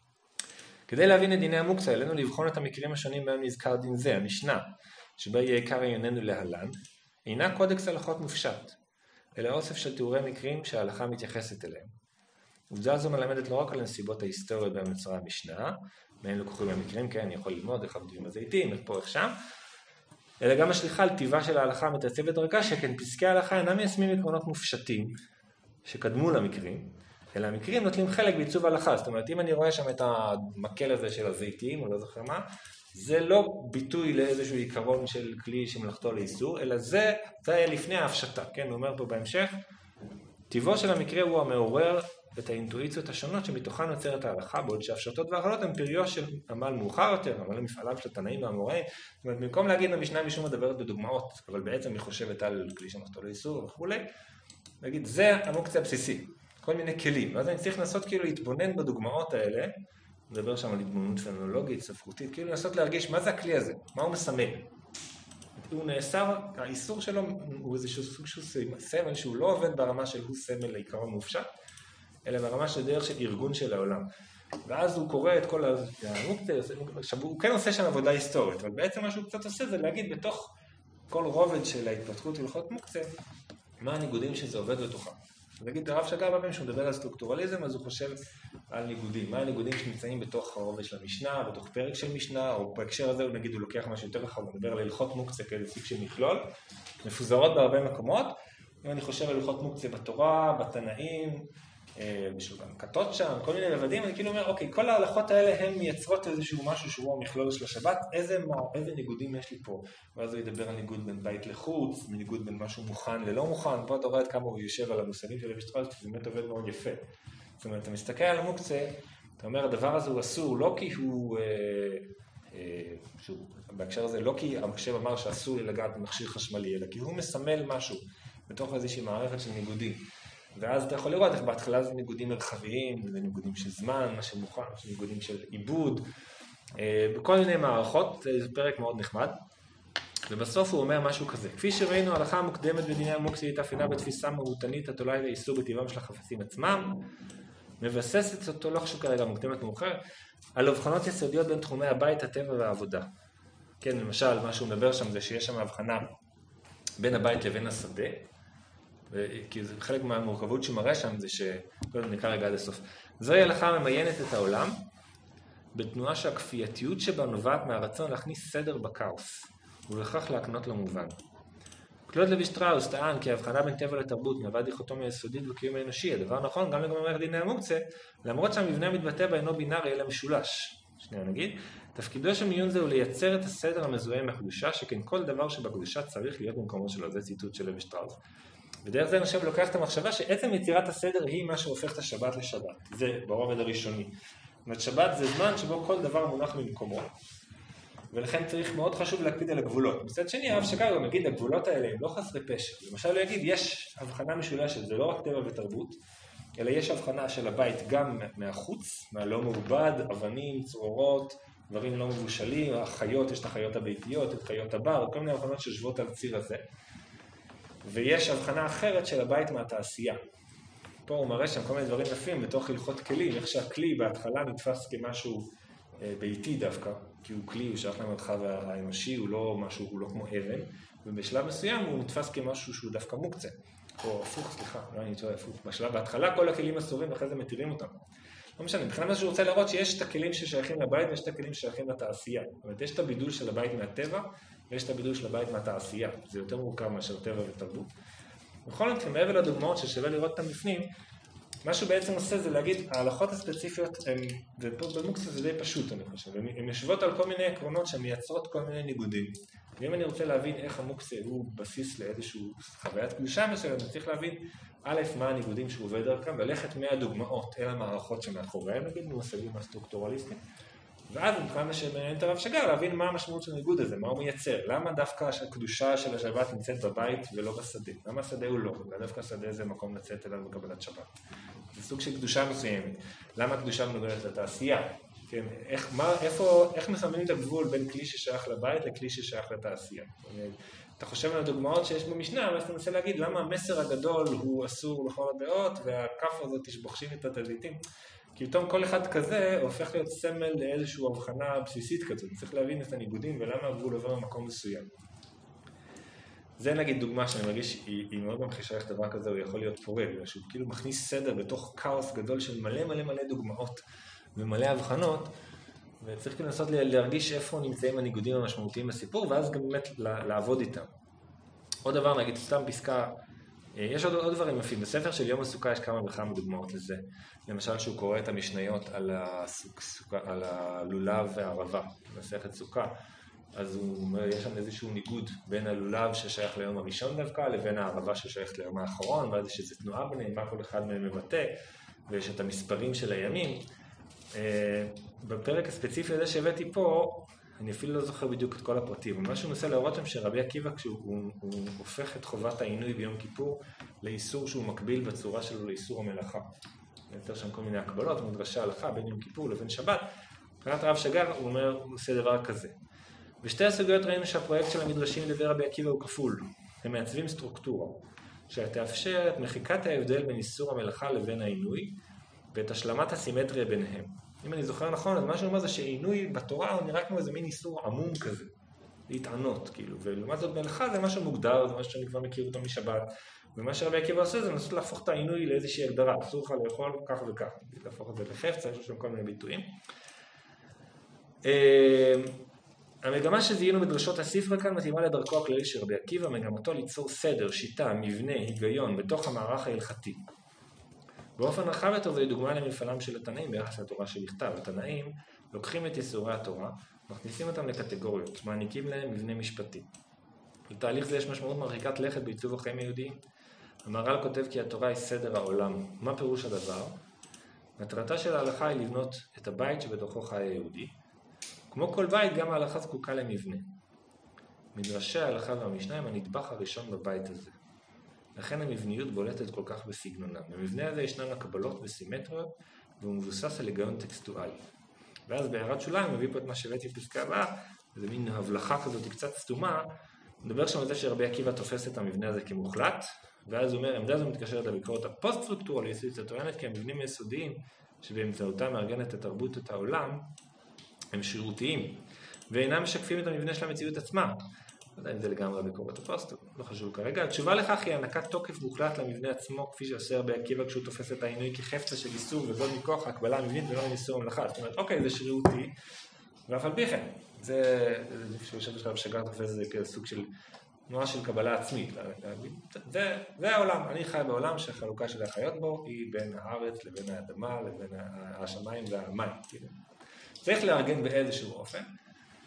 כדי להבין את דיני המוקצה, עלינו לבחון את המקרים השונים בהם נזכר דין זה, המשנה, שבה יהיה עיקר ענייננו להלן, אינה קודקס הלכות מופשט, אלא אוסף של תיאורי מקרים שההלכה מתייחסת אליהם. עובדה זו מלמדת לא רק על הנסיבות ההיסטוריות בהם נוצרה המשנה, מהן לקוחים המקרים, כן, אני יכול ללמוד איך עבדו עם הזיתים, איך פה, איך שם, אלא גם השליחה על טיבה של ההלכה מתעצבת דרכה, שכן פסקי ההלכה אינם מיישמים עקרונות מופשטים שקדמו למקרים, אלא המקרים נוטלים חלק בעיצוב ההלכה. זאת אומרת, אם אני רואה שם את המקל הזה של הזיתים, או לא זוכר מה, זה לא ביטוי לאיזשהו עיקרון של כלי שמלאכתו לאיסור, אלא זה, זה היה לפני ההפשטה, כן? הוא אומר פה בהמשך, טיבו של המקרה הוא המעורר את האינטואיציות השונות שמתוכן נוצרת ההלכה, בעוד שההפשטות וההכלות הן פריו של עמל מאוחר יותר, עמל למפעליו של התנאים והאמוראים. זאת אומרת, במקום להגיד המשנה משום מדברת בדוגמאות, אבל בעצם היא חושבת על כלי שמלאכתו לאיסור וכו', להגיד, זה המוקצה הבסיסי, כל מיני כלים. ואז אני צריך לנסות כאילו להתבונן בדוגמאות האלה, מדבר שם על התבוננות פנולוגית, ספרותית, כאילו לנסות להרגיש מה זה הכלי הזה, מה הוא מסמל. הוא נאסר, האיסור שלו הוא איזשהו סוג של סמל שהוא לא עובד ברמה של הוא סמל לעיקרון מופשט, אלא ברמה של דרך של ארגון של העולם. ואז הוא קורא את כל המוקצה, עכשיו הוא כן עושה שם עבודה היסטורית, אבל בעצם מה שהוא קצת עושה זה להגיד בתוך כל רובד של ההתפתחות הלכות מוקצה, מה הניגודים שזה עובד בתוכם. נגיד הרב שגר בפעמים שהוא מדבר על סטרוקטורליזם, אז הוא חושב על ניגודים. מה הניגודים שנמצאים בתוך הרובד של המשנה, בתוך פרק של משנה, או בהקשר הזה הוא נגיד הוא לוקח משהו יותר רחב, הוא מדבר על הלכות מוקצה כאיזה סוג של מכלול, מפוזרות בהרבה מקומות. אם אני חושב על הלכות מוקצה בתורה, בתנאים, בשביל כתות שם, כל מיני רבדים, אני כאילו אומר, אוקיי, כל ההלכות האלה הן מייצרות איזשהו משהו שהוא המכלול של השבת, איזה, איזה ניגודים יש לי פה? ואז הוא ידבר על ניגוד בין בית לחוץ, ניגוד בין משהו מוכן ללא מוכן, פה אתה רואה עד כמה הוא יושב על המושגים של אבישטרל, זה באמת עובד מאוד יפה. זאת אומרת, אתה מסתכל על המוקצה, אתה אומר, הדבר הזה הוא אסור, לא כי הוא, אה, אה, שהוא, בהקשר הזה, לא כי המחשב אמר שאסור לי לגעת במכשיר חשמלי, אלא כי הוא מסמל משהו בתוך איזושהי מערכת של ניגודים. ואז אתה יכול לראות איך בהתחלה זה ניגודים מרחביים, זה ניגודים של זמן, מה שמוכן, זה ניגודים של עיבוד, בכל מיני מערכות, זה פרק מאוד נחמד. ובסוף הוא אומר משהו כזה, כפי שראינו, ההלכה המוקדמת בדיני המוקצה התאפיינה בתפיסה מהותנית התולה לאיסור בטבעם של החפצים עצמם, מבססת אותו, לא חשוב כרגע מוקדמת מאוחר, על הבחנות יסודיות בין תחומי הבית, הטבע והעבודה. כן, למשל, מה שהוא מדבר שם זה שיש שם הבחנה בין הבית לבין השדה, כי זה חלק מהמורכבות שמראה שם זה ש... נקרא רגע עד הסוף. זוהי הלכה ממיינת את העולם בתנועה שהכפייתיות שבה נובעת מהרצון להכניס סדר בקאוס ובכך להקנות למובן. קלוד לוי שטראוס טען כי ההבחנה בין טבע לתרבות מהווה דיכוטומיה יסודית בקיום האנושי. הדבר נכון גם לגבי מערכת דיני המוקצה, למרות שהמבנה המתבטא בה אינו בינארי אלא משולש. שנייה נגיד, תפקידו של מיון זה הוא לייצר את הסדר המזוהה עם הקדושה, שכן כל דבר שבקדושה צריך להיות במקומו שלו. זה ציטוט של לוי שטראוס. ודרך זה אני חושב לוקח את המחשבה שעצם יצירת הסדר היא מה שהופך את השבת לשבת. זה ברובד הראשוני. זאת אומרת, שבת זה זמן שבו כל דבר מונח במקומו, ולכן צריך מאוד חשוב להקפיד על הגבולות. מצד שני, הרב שג"ר גם יגיד, הגבולות האלה הם לא חסרי פשע. למשל, הוא יגיד, יש הבחנה משולשת, זה לא רק טבע ותרבות, אלא יש הבחנה של הבית גם מהחוץ, מהלא מעובד, אבנים, צרורות, דברים לא מבושלים, החיות, יש את החיות הביתיות, את חיות הבר, כל מיני הבחנות שיושבות על הציר הזה. ויש הבחנה אחרת של הבית מהתעשייה. פה הוא מראה שם כל מיני דברים יפים בתוך הלכות כלים, איך שהכלי בהתחלה נתפס כמשהו ביתי דווקא, כי הוא כלי, הוא שייך למרחב האנושי, הוא לא משהו, הוא לא כמו אבן, ובשלב מסוים הוא נתפס כמשהו שהוא דווקא מוקצה, או הפוך, סליחה, לא אני טועה, הפוך. בשלב בהתחלה כל הכלים אסורים ואחרי זה מתירים אותם. לא משנה, מבחינת מה שהוא רוצה להראות שיש את הכלים ששייכים לבית ויש את הכלים ששייכים לתעשייה. זאת אומרת, יש את הבידול של הבית מהטבע ויש את הבידול של הבית מהתעשייה. זה יותר מורכב מאשר טבע ותרבות. בכל מקרה, מעבר לדוגמאות ששווה לראות אותם בפנים, מה שהוא בעצם עושה זה להגיד, ההלכות הספציפיות, ופה במוקצה זה די פשוט אני חושב, הן יושבות על כל מיני עקרונות שמייצרות כל מיני ניגודים. ואם אני רוצה להבין איך המוקצה הוא בסיס לאיזשהו חוויית קדושה מסוימת, אני צריך להבין א', מה הניגודים שהוא עובד דרכם, ולכת מהדוגמאות אל המערכות שמאחוריהם, נגיד, מושגים הסטרוקטורליסטיים, ואז מבחינת מה שמעניין את הרב שג"ר, להבין מה המשמעות של הניגוד הזה, מה הוא מייצר, למה דווקא הקדושה של השבת נמצאת בבית ולא בשדה, למה השדה הוא לא, ודווקא השדה זה מקום לצאת אליו בקבלת שבת. זה סוג של קדושה מסוימת, למה הקדושה מנוגדת לתעשייה, כן? איך, מה, איפה, איך מסמנים את הגבול בין כלי ששייך לבית לכלי ששייך לתעשייה? אתה חושב על הדוגמאות שיש במשנה, ואז אתה מנסה להגיד למה המסר הגדול הוא אסור לכל הדעות, והכף הזאת תשבוחשים את התזיתים. כי פתאום כל אחד כזה הופך להיות סמל לאיזושהי הבחנה בסיסית כזאת. צריך להבין את הניגודים ולמה הגבול עובר במקום מסוים. זה נגיד דוגמה שאני מרגיש, היא, היא מאוד ממחישה איך דבר כזה הוא יכול להיות פורה, בגלל שהוא כאילו מכניס סדר בתוך כאוס גדול של מלא מלא מלא דוגמאות ומלא הבחנות, וצריך כאילו לנסות להרגיש איפה נמצאים הניגודים המשמעותיים בסיפור, ואז גם באמת לעבוד איתם. עוד דבר, נגיד, סתם פסקה, יש עוד, עוד דברים יפים. בספר של יום הסוכה יש כמה וכמה דוגמאות לזה. למשל, שהוא קורא את המשניות על, הסוק, סוכה, על הלולב והערבה, מסכת סוכה, אז הוא אומר, יש שם איזשהו ניגוד בין הלולב ששייך ליום הראשון דווקא, לבין הערבה ששייכת ליום האחרון, ואז יש איזו תנועה ביניהם, מה כל אחד מהם מבטא, ויש את המספרים של הימים. בפרק הספציפי הזה שהבאתי פה, אני אפילו לא זוכר בדיוק את כל הפרטים, אבל מה שהוא מנסה להראות שם שרבי עקיבא, כשהוא הוא, הוא הופך את חובת העינוי ביום כיפור לאיסור שהוא מקביל בצורה שלו לאיסור המלאכה. יותר שם כל מיני הקבלות, מדרשי הלכה בין יום כיפור לבין שבת. מבחינת הרב שג"ר הוא אומר, הוא עושה דבר כזה. בשתי הסוגיות ראינו שהפרויקט של המדרשים לדבר רבי עקיבא הוא כפול. הם מעצבים סטרוקטורה, שתאפשר את מחיקת ההבדל בין איסור המלאכה לבין העינוי, ואת השלמת הסימטריה ביניהם. אם אני זוכר נכון, אז מה שהוא אומר זה שעינוי בתורה הוא נראה כמו איזה מין איסור עמום כזה, להתענות, כאילו, ולעומת זאת מלאכה זה משהו מוגדר, זה משהו שאני כבר מכיר אותו משבת, ומה שרבי עקיבא עושה זה לנסות להפוך את העינוי לאיזושהי הגדרה, אסור לך לאכול כך וכך, להפוך את זה לחפצה, יש שם כל מיני ביטויים. המגמה שזיהינו בדרשות הספר כאן מתאימה לדרכו הכללי של רבי עקיבא, מגמתו ליצור סדר, שיטה, מבנה, היגיון, בתוך המערך ההלכתי. באופן רחב יותר זוהי דוגמה למפעלם של התנאים ביחס לתורה שבכתב. התנאים לוקחים את יסורי התורה, מכניסים אותם לקטגוריות, מעניקים להם מבנה משפטי. לתהליך זה יש משמעות מרחיקת לכת בעיצוב החיים היהודיים. המהר"ל כותב כי התורה היא סדר העולם. מה פירוש הדבר? מטרתה של ההלכה היא לבנות את הבית שבתוכו חי היהודי. כמו כל בית, גם ההלכה זקוקה למבנה. מדרשי ההלכה והמשנה הם הנדבך הראשון בבית הזה. לכן המבניות בולטת כל כך בסגנונה. במבנה הזה ישנן הקבלות וסימטריות, והוא מבוסס על היגיון טקסטואלי. ואז בהערת שוליים מביא פה את מה שהבאתי בפסקה הבאה, זה מין הבלחה כזאת קצת סתומה, מדבר שם על זה שרבי עקיבא תופס את המבנה הזה כמוחלט, ואז הוא אומר, עמדה זו מתקשרת לביקורת הפוסט-סטרוקטורליסטית, הטוענת כי המבנים היסודיים שבאמצעותם מארגנת את תרבות את העולם, הם שירותיים, ואינם משקפים את המבנה של המציאות עצמה. לא יודע אם זה לגמרי ביקורת הפוסט, לא חשוב כרגע. התשובה לכך היא הענקת תוקף מוחלט למבנה עצמו, כפי שעושה רבי עקיבא כשהוא תופס את העינוי כחפצה של איסור, וזאת מכוח ההקבלה המבנית ולא מאיסור המלאכה. זאת אומרת, אוקיי, זה שרירותי, ואף על פי כן. זה, שיושב בשלב שגר תופס את זה כסוג של תנועה של קבלה עצמית. זה, זה העולם. אני חי בעולם שהחלוקה של החיות בו היא בין הארץ לבין האדמה, לבין השמיים והמים. צריך לארגן באיזשהו אופן.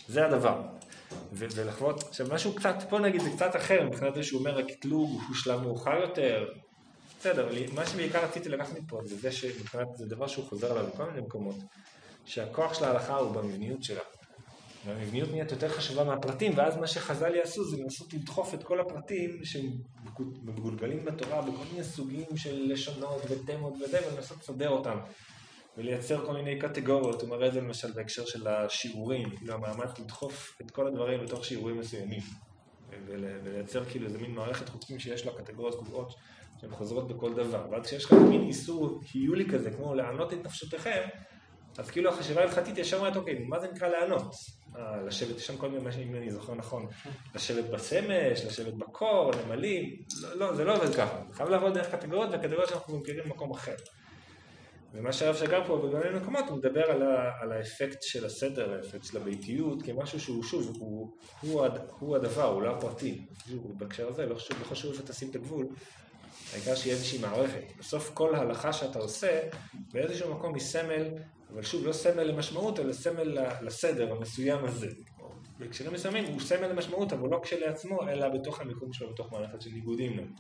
זה הדבר. ולחוות, עכשיו משהו קצת, פה נגיד זה קצת אחר, מבחינת זה שהוא אומר הקטלוג הוא שלב מאוחר יותר, בסדר, מה שבעיקר רציתי לקחת מפה זה זה שמבחינת זה דבר שהוא חוזר עליו בכל מיני מקומות, שהכוח של ההלכה הוא במבניות שלה. והמבניות נהיית יותר חשובה מהפרטים, ואז מה שחז"ל יעשו זה לנסות לדחוף את כל הפרטים שמגולגלים בתורה בכל מיני סוגים של לשונות ותמות וזה, ולנסות לסדר אותם. ולייצר כל מיני קטגוריות, הוא מראה את זה למשל בהקשר של השיעורים, כאילו המאמץ לדחוף את כל הדברים בתוך שיעורים מסוימים, ולייצר כאילו איזה מין מערכת חוקים שיש לה קטגוריות קבועות שהן חוזרות בכל דבר, ואז כשיש לך מין איסור היולי כזה, כמו לענות את נפשותיכם, אז כאילו החשיבה ההלכתית ישר אומרת, אוקיי, מה זה נקרא לענות? אה, לשבת, יש שם כל מיני משהו, אם אני זוכר נכון, לשבת בסמש, לשבת בקור, נמלים, לא, לא, זה לא עובד ככה, זה חייב לעבוד דרך קטגוריות, והקטגוריות שאנחנו מכירים במקום אחר. ומה שהרב שגר פה בגלל מקומות, הוא מדבר על, ה, על האפקט של הסדר, האפקט של הביתיות, כמשהו שהוא שוב, הוא, הוא, הד, הוא הדבר, הוא לא הפרטי. בהקשר הזה, לא חשוב, לא חשוב איפה תשים את הגבול, העיקר שיהיה איזושהי מערכת. בסוף כל ההלכה שאתה עושה, באיזשהו מקום היא סמל, אבל שוב, לא סמל למשמעות, אלא סמל לסדר המסוים הזה. בהקשרים מסוימים הוא סמל למשמעות, אבל לא כשלעצמו, אלא בתוך המיקום שלו, בתוך מערכת של ניגודים לו.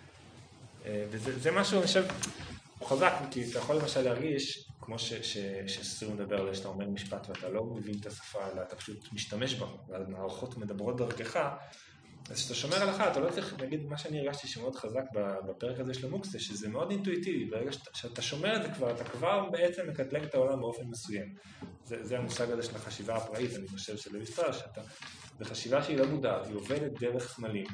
וזה זה משהו, אני חושב, הוא חזק, כי אתה יכול למשל להרגיש, כמו שסיר מדבר עליה, שאתה אומר משפט ואתה לא מבין את השפה, אלא אתה פשוט משתמש בה, והמערכות מדברות דרכך, אז כשאתה שומר הלכה, אתה לא צריך להגיד מה שאני הרגשתי שמאוד חזק בפרק הזה של המוקסה, שזה מאוד אינטואיטיבי, ברגע שאתה שומר את זה כבר, אתה כבר בעצם מקטלג את העולם באופן מסוים. זה, זה המושג הזה של החשיבה הפראית, אני חושב של אביסטר, שאתה, בחשיבה שהיא לא מודעת, היא עובדת דרך סמלים,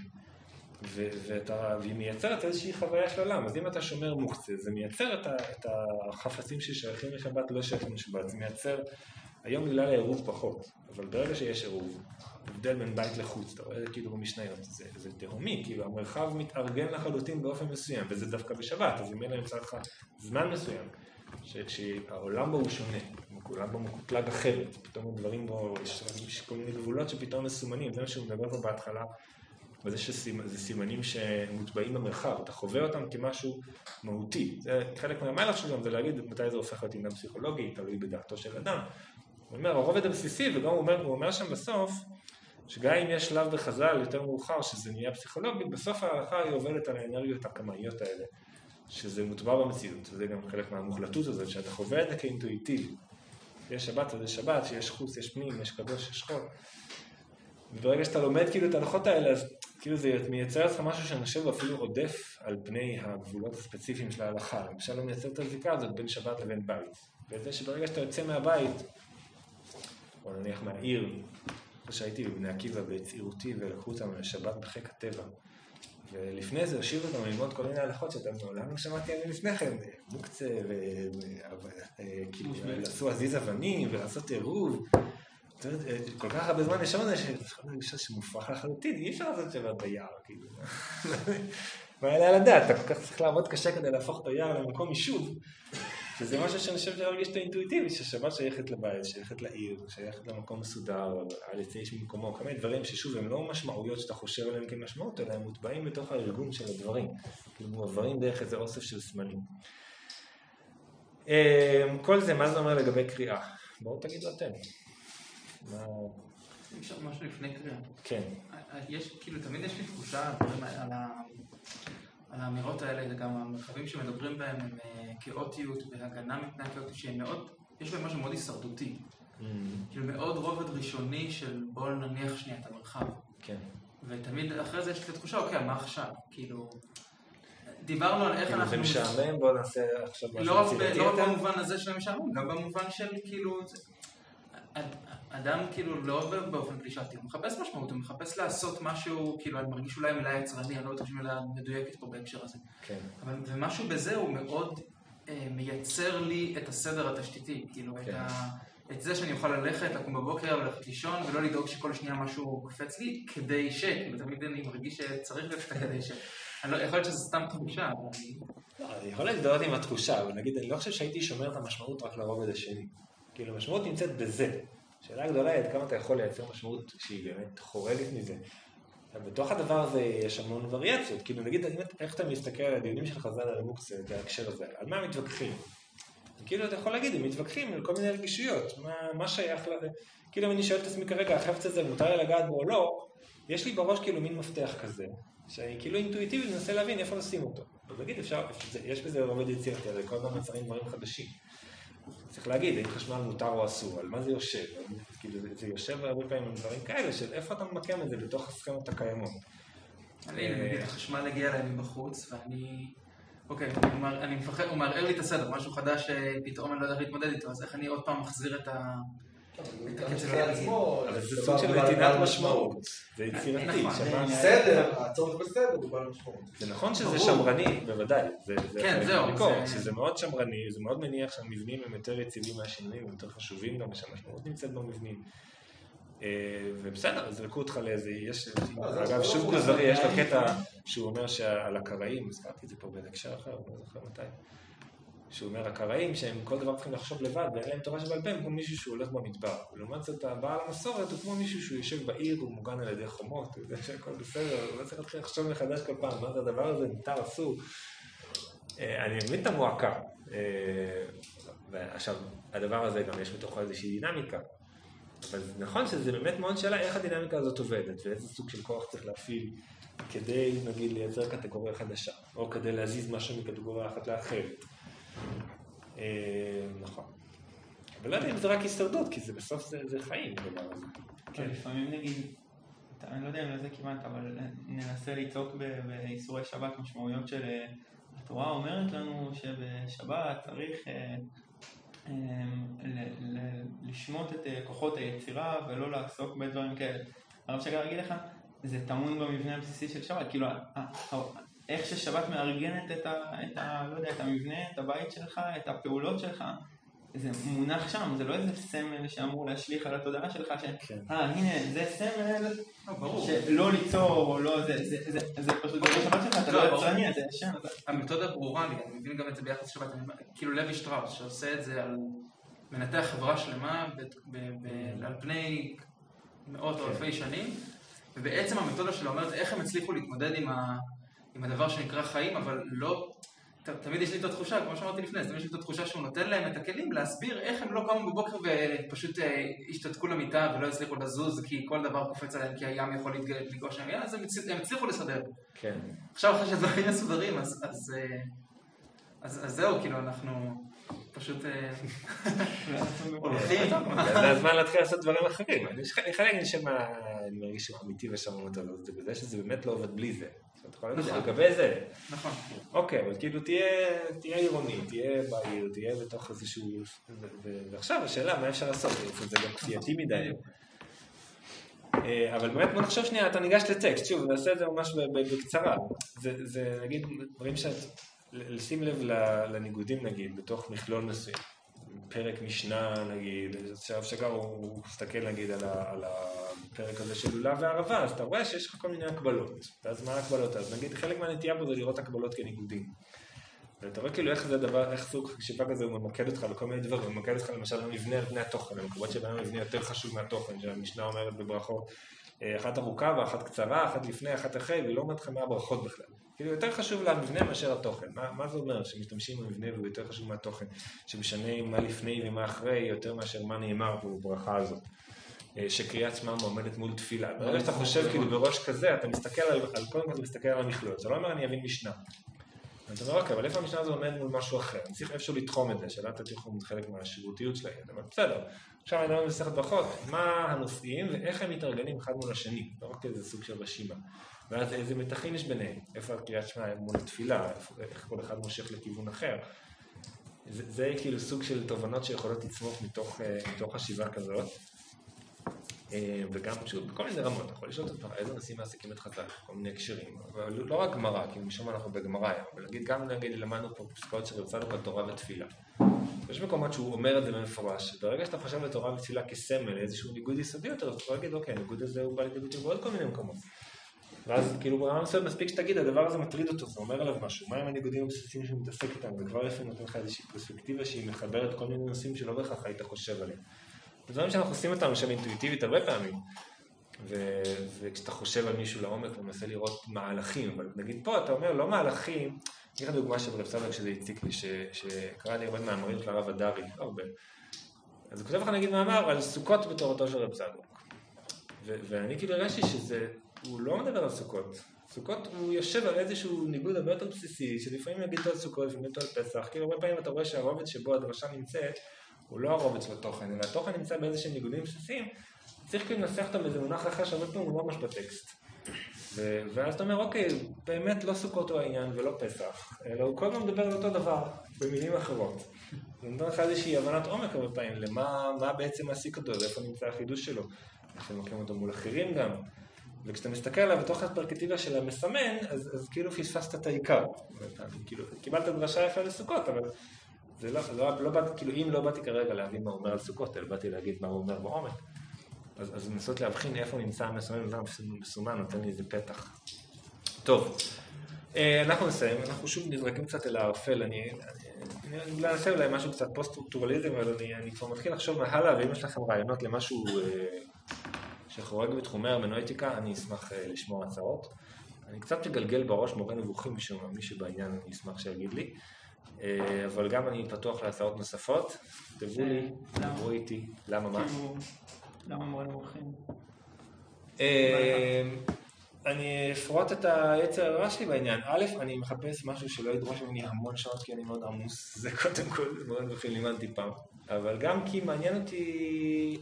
ואתה, והיא מייצרת איזושהי חוויה של עולם. אז אם אתה שומר מוקצה, זה מייצר את, ה, את החפצים ששייכים לשבת, לא שייכים לשבת, זה מייצר, היום מילה לעירוב פחות, אבל ברגע שיש עירוב, הבדל בין בית לחוץ, אתה רואה כאילו במשניות, זה, זה תהומי, כאילו המרחב מתארגן לחלוטין באופן מסוים, וזה דווקא בשבת, אז אם אין נמצא לך זמן מסוים, שהעולם בו הוא שונה, העולם בו מקוטלג אחרת, פתאום הדברים בו, יש כל מיני גבולות שפתאום מסומנים, זה מה שהוא מדבר פה בהתחלה, וזה שזה סימנים שמוטבעים במרחב, אתה חווה אותם כמשהו מהותי, זה חלק מהמהלך שלו, זה להגיד מתי זה הופך להיות עניין פסיכולוגי, תלוי בדעתו של אדם. הוא אומר, הרובד הבסיסי, וגם הוא אומר, הוא אומר שם בסוף, שגם אם יש שלב בחז"ל יותר מאוחר שזה נהיה פסיכולוגי, בסוף ההלכה היא עובדת על האנרגיות הקמאיות האלה, שזה מוטבע במציאות, וזה גם חלק מהמוחלטות הזאת, שאתה חווה את זה כאינטואיטיבי. יש שבת, אז יש שבת, שיש חוץ, יש פנים, יש קדוש, יש חול. וברגע שאתה לומד כאילו את ההלכות האלה, אז כאילו זה מייצר לך משהו שאני חושב אפילו עודף על פני הגבולות הספציפיים של ההלכה. למשל לא מייצר את הזיקה הזאת בין שבת לבין בית. וזה שברגע שאתה יוצא מהבית, או נניח מהעיר, שהייתי בבני עקיבא בצעירותי ולקחו אותם לשבת בחיק הטבע. ולפני זה הושיבו אותם ללמוד כל מיני הלכות שאתם מעולם לא שמעתי עליהם לפני כן, מוקצה, וכאילו לעשו עזיז אבנים ולעשות עירוב. כל כך הרבה זמן ישבנו שמופרך לחלוטין, אי אפשר לעשות שבת ביער, כאילו. מה היה לדעת, אתה כל כך צריך לעבוד קשה כדי להפוך את היער למקום יישוב. שזה משהו שאני חושב להרגיש את האינטואיטיבי, ששבת שייכת לבית, שייכת לעיר, שייכת למקום מסודר, על יצא איש ממקומו, כמה דברים ששוב הם לא משמעויות שאתה חושב עליהם כמשמעות, אלא הם מוטבעים בתוך הארגון של הדברים, כאילו מועברים דרך איזה אוסף של סמלים. כל זה, מה זה אומר לגבי קריאה? בואו תגידו אתם. משהו לפני קריאה. כן. יש, כאילו, תמיד יש לי תחושה על ה... על האמירות האלה, גם המרחבים שמדברים בהם הם כאוטיות והגנה מפני הכאוטיות, שהם מאוד, יש בהם משהו מאוד הישרדותי. כאילו מאוד רובד ראשוני של בוא נניח שנייה את המרחב. כן. ותמיד אחרי זה יש לי תחושה, אוקיי, מה עכשיו? כאילו, דיברנו על איך אנחנו... זה משעמם, בוא נעשה עכשיו משהו. לא רק במובן הזה של המשעמם, גם במובן של כאילו... אדם כאילו לא באופן קלישאתי, הוא מחפש משמעות, הוא מחפש לעשות משהו, כאילו אני מרגיש אולי מילה יצרני, אני לא יודעת מילה מדויקת פה בהקשר הזה. כן. אבל, ומשהו בזה הוא מאוד אה, מייצר לי את הסדר התשתיתי, כאילו כן. את, ה, את זה שאני אוכל ללכת, לקום בבוקר וללכת לישון, ולא לדאוג שכל שנייה משהו קופץ לי, כדי ש, כאילו תמיד אני מרגיש שצריך להיות את כדי ש. אני לא, יכול להיות שזה סתם תחושה, אבל אני... לא, אני יכול להגדרות עם התחושה, אבל נגיד, אני לא חושב שהייתי שומר את המשמעות רק לרובד השני. כאילו, המשמעות נמצאת בזה. שאלה הגדולה היא עד כמה אתה יכול לייצר משמעות שהיא באמת חורגת מזה. בתוך הדבר הזה יש המון וריאציות. כאילו נגיד, איך אתה מסתכל על הדיונים של חז"ל על המוקצה, בהקשר הזה, על מה מתווכחים? כאילו אתה יכול להגיד, הם מתווכחים על כל מיני רגישויות, מה, מה שייך לזה, כאילו אם אני שואל את עצמי כרגע, החפץ הזה מותר לי לגעת בו או לא, יש לי בראש כאילו מין מפתח כזה, שאני כאילו אינטואיטיבית מנסה להבין איפה נשים אותו. אז נגיד, אפשר, יש בזה רובד יצירתי, אבל כל הזמן מצרים דברים חדשים. צריך להגיד, האם חשמל מותר או אסור, על מה זה יושב, כאילו זה, זה יושב הרבה פעמים על דברים כאלה, של איפה אתה ממקם את זה בתוך הסכמות הקיימות. אני נגיד, החשמל הגיע אליי מבחוץ, ואני... אוקיי, אני מפחד, הוא מערער לי את הסדר, משהו חדש שפתאום אני לא יודע להתמודד איתו, אז איך אני עוד פעם מחזיר את ה... את הקצב הרגיל. אבל זה סוג של נתינת משמעות, זה יצירתי. בסדר, הצורך בסדר הוא בעל משמעות. זה נכון שזה שמרני, בוודאי. כן, זהו. שזה מאוד שמרני, זה מאוד מניח שהמבנים הם יותר יציבים מהשינויים, הם יותר חשובים גם, שהמשמעות נמצאת במבנים. ובסדר, אז זרקו אותך לאיזה, יש, אגב, שוב כוזרי, יש לו קטע שהוא אומר שעל הקראים, הזכרתי את זה פה בהקשר אחר, לא זוכר מתי, שהוא אומר, הקראים שהם כל דבר צריכים לחשוב לבד, ואין להם תורה שבעל פה, הם כמו מישהו שהוא הולך במדבר. ולעומת זאת, הבעל המסורת הוא כמו מישהו שהוא יושב בעיר, הוא מוגן על ידי חומות, הוא יודע שהכל בסדר, הוא לא צריך להתחיל לחשוב מחדש כל פעם, מה זה הדבר הזה, מותר, אסור. אני מבין את המועקה. ועכשיו, הדבר הזה גם יש בתוכו איזושהי דינמיקה. אבל נכון שזה באמת מאוד שאלה איך הדינמיקה הזאת עובדת, ואיזה סוג של כוח צריך להפעיל כדי, נגיד, לייצר קטגוריה חדשה, או כדי להזיז משהו מקטגוריה אחת לאחרת. נכון. אבל לא יודע אם זה רק הישרדות, כי זה בסוף זה חיים, הדבר הזה. לפעמים נגיד, אני לא יודע אם לזה כיוונת, אבל ננסה ליצוק באיסורי שבת משמעויות של התורה אומרת לנו שבשבת צריך לשמוט את כוחות היצירה ולא לעסוק בדברים כאלה. הרב שגר אגיד לך, זה טמון במבנה הבסיסי של שבת, כאילו איך ששבת מארגנת את, ה, את, ה, לא יודע, את המבנה, את הבית שלך, את הפעולות שלך, זה מונח שם, זה לא איזה סמל שאמור להשליך על התודעה שלך, ש... כן. אה, הנה, זה סמל שלא ליצור, או לא, זה, זה, זה, זה פשוט, זה שבת שלך, אתה לא יצרני, זה ישן. המתודה ברורה לי, אני מבין גם את זה ביחס לשבת, כאילו לוי שטראוס, שעושה את זה על מנתח חברה שלמה, על פני מאות או אלפי שנים, ובעצם המתודה שלו אומרת איך הם הצליחו להתמודד עם ה... עם הדבר שנקרא חיים, אבל לא... תמיד יש לי את התחושה, כמו שאמרתי לפני, תמיד יש לי את התחושה שהוא נותן להם את הכלים להסביר איך הם לא קמו בבוקר ופשוט השתתקו למיטה ולא הצליחו לזוז, כי כל דבר קופץ עליהם, כי הים יכול לגלוש להם, אז הם הצליחו לסדר. כן. עכשיו אחרי שהדברים מסודרים, אז, אז, אז, אז זהו, כאילו אנחנו פשוט הולכים. זה הזמן להתחיל לעשות דברים אחרים. אני יכול להגיד שמה, אני מרגיש שהוא אמיתי ושמעו אותו, זה בזה שזה באמת לא עובד בלי זה. אתה יכול להגיד, לגבי זה. נכון. אוקיי, אבל כאילו תהיה עירוני, תהיה בעיר, תהיה בתוך איזשהו... ועכשיו השאלה, מה אפשר לעשות? זה גם כפייתי מדי. אבל באמת, בוא נחשוב שנייה, אתה ניגש לטקסט, שוב, נעשה את זה ממש בקצרה. זה, נגיד, דברים שאת... לשים לב לניגודים, נגיד, בתוך מכלול מסוים. פרק משנה, נגיד, שהרב שגר הוא מסתכל, נגיד, על הפרק הזה של לולב וערבה, אז אתה רואה שיש לך כל מיני הקבלות. ואז מה הקבלות? אז נגיד, חלק מהנטייה פה זה לראות הקבלות כניגודים. ואתה רואה כאילו איך זה דבר, איך סוג חשיבה כזה הוא ממקד אותך בכל מיני דברים, הוא ממקד אותך למשל במבנה על פני התוכן, המקומות שבהם המבנה יותר חשוב מהתוכן, שהמשנה אומרת בברכות, אחת ארוכה ואחת קצרה, אחת לפני, אחת אחרי, ולא אומרת לך מה הברכות בכלל. כאילו יותר חשוב למבנה מאשר התוכן. מה, מה זה אומר? שמשתמשים במבנה והוא יותר חשוב מהתוכן, שמשנה מה לפני ומה אחרי, יותר מאשר מה נאמר פה בברכה הזאת. שקריאת שמע מועמדת מול תפילה. ברגע שאתה חושב כאילו בראש כזה, אתה מסתכל על, על כל מה אתה מסתכל על המכלול. זה לא אומר אני אבין משנה. אתה אומר, אוקיי, אבל איפה המשנה הזו עומד מול משהו אחר? אני צריך איפשהו לתחום את זה, שאלת התיחום חלק מהשירותיות שלהם, אבל בסדר. עכשיו אני אומר במסכת ברכות, מה הנושאים ואיך הם מתארגנים אחד מול השני, לא רק איזה סוג של רשימה. ואז איזה מתחים יש ביניהם, איפה קריאת שמע מול התפילה, איך כל אחד מושך לכיוון אחר. זה, זה כאילו סוג של תובנות שיכולות לצמוח מתוך, מתוך חשיבה כזאת. וגם פשוט בכל מיני רמות, אתה יכול לשאול אותך איזה נושאים מעסיקים את חז"ל, כל מיני הקשרים, אבל לא רק גמרא, כי משום אנחנו בגמרא, אבל נגיד גם נגיד למדנו פה פסקאות שרצנו בתורה ותפילה. יש מקומות שהוא אומר את זה במפורש, ברגע שאתה חושב בתורה ותפילה כסמל, איזשהו ניגוד יסודי יותר, אז אתה יכול להגיד, אוקיי, הניגוד הזה הוא בא לידי שבעוד כל מיני מקומות. ואז כאילו ברמה מסוימת מספיק שתגיד, הדבר הזה מטריד אותו, זה אומר עליו משהו, מהם הניגודים הבסיסיים שמתעסק איתם, וכבר לפעמים נותן לך איזושהי פרספקטיבה שהיא מחברת כל מיני נושאים שלא בהכרח היית חושב עליהם. דברים שאנחנו עושים אותם שם אינטואיטיבית הרבה פעמים, ו- וכשאתה חושב על מישהו לעומק, אתה מנסה לראות מהלכים, אבל נגיד פה אתה אומר, לא מהלכים, אני אגיד לך דוגמה שברב סבא כשזה הציק לי, ש- שקראתי הרבה מאמרים של הרב הדרי, לא הרבה. אז הוא כותב לך נגיד מאמר על סוכות בתורתו של רב סבא. ו- ואני כאילו הרגשתי שזה, הוא לא מדבר על סוכות. סוכות הוא יושב על איזשהו ניגוד הרבה יותר בסיסי, שלפעמים יגיד על סוכות, לפעמים על פסח, כאילו הרבה פעמים אתה רואה שהרובד שבו הדרשה נמצאת, הוא לא הרובד של התוכן, אלא התוכן נמצא באיזשהם ניגודים בסיסיים, צריך כאילו לנסח אותם באיזה מונח אחר שהרבה פעמים הוא לא ממש בטקסט. ו- ואז אתה אומר, אוקיי, באמת לא סוכות הוא העניין ולא פסח, אלא הוא כל הזמן מדבר על אותו דבר, במילים אחרות. זה נותן לך איזושהי הבנת עומק הרבה פעמים, למה מה בעצם מעסיק אותו, ואיפה נמצא החידוש שלו. אנחנו לוקחים אותו מול אחרים גם. וכשאתה מסתכל עליו בתוך הפרקטיבה של המסמן, אז, אז כאילו פספסת את העיקר. כאילו, קיבלת דרשה יפה לסוכות, אבל זה לא, לא, לא באתי, כאילו, אם לא באתי כרגע להבין מה הוא אומר על סוכות, אלא באתי להגיד מה הוא אומר בעומק. אז, אז לנסות להבחין איפה נמצא המסמן, וזה מסומן, נותן לי איזה פתח. טוב, אנחנו נסיים, אנחנו שוב נזרקים קצת אל הערפל, אני, אני, אני אנסה אולי משהו קצת פוסט-סטרוקטורליזם, אבל אני, אני כבר מתחיל לחשוב מהלאה, ואם יש לכם רעיונות למשהו שחורג בתחומי הרמנויטיקה, אני אשמח לשמוע הצעות. אני קצת מגלגל בראש מורה נבוכים, מי שבעניין אני אשמח שיגיד לי, אבל גם אני פתוח להצעות נוספות, תבואו לי, תבואו איתי, למה מה? למה מורה נבוכים? אני אפרוט את היצר הרע שלי בעניין. א', אני מחפש משהו שלא ידרוש ממני המון שעות כי אני מאוד עמוס, זה קודם כל מאוד נבוכים לימדתי פעם. אבל גם כי מעניין אותי,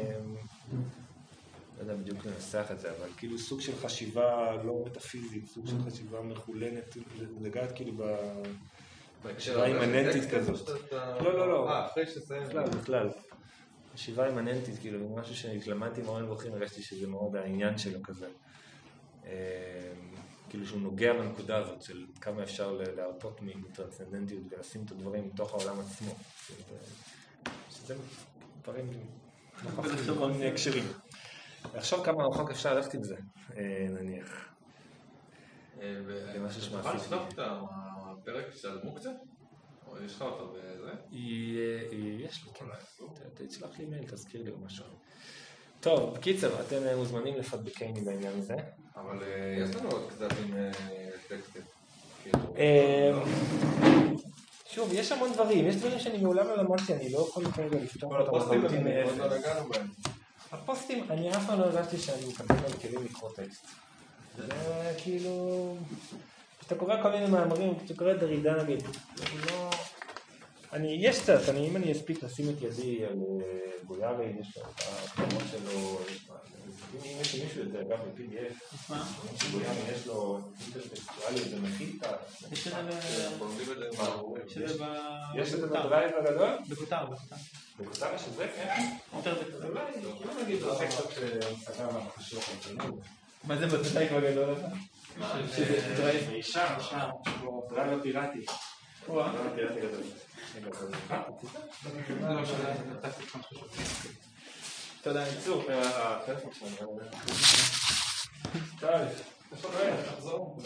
לא יודע בדיוק לנסח את זה, אבל כאילו סוג של חשיבה לא מטאפיזית, סוג של חשיבה מחולנת, לגעת כאילו בהקשרה אימננטית כזאת. לא, לא, לא. אה, אחרי שסיים. בכלל, בכלל. חשיבה אימננטית, כאילו, משהו שלמדתי מורה נבוכים, הרגשתי שזה מאוד העניין שלו כזה. כאילו שהוא נוגע בנקודה הזאת של כמה אפשר להרפות מטרנסצנדנטיות ולשים את הדברים מתוך העולם עצמו. שזה דברים נוכחים הקשרים. ועכשיו כמה רחוק אפשר ללכת עם זה, נניח. למשהו שמעסיק. תוכל לשלוח את הפרק של מוקצה? או יש לך אותו בזה? יש לי, כן. תצלח לי מייל, תזכיר לי או משהו. טוב, בקיצר, אתם מוזמנים לפדבקני בעניין הזה. אבל יש לנו עוד קצת עם טקסטים. שוב, יש המון דברים, יש דברים שאני מעולם לא למדתי, אני לא יכול כרגע לפתור אותם. הפוסטים עוד לא נגענו בהם. הפוסטים, אני אף פעם לא הרגשתי שאני מקבל על כלים לקרוא טקסט. זה כאילו... כשאתה קורא כל מיני מאמרים, כשאתה קורא דרידה נגיד, לא... אני, יש קצת, אני, אם אני אספיק לשים את ידי על גויארי, יש לו את הפרמות שלו, אם יש מישהו את זה, אגב, ב-פי די אף, גויארי יש לו אינטרטקסטואליות, זה מכיל את ה... יש את זה ב... יש את זה בדרייב הגדול? בכותר, בכותר. בכותר יש את זה, כן? יותר זה כזה. אולי, אם נגיד, זה קצת סגר מהחשוב שלנו. מה זה בדרייב הגדול הזה? שזה דרייב מישר, דרייב הפיראטי. דרייב הפיראטי גדול. תודה, ניצור, הטלפון שלנו. טוב, תחזור.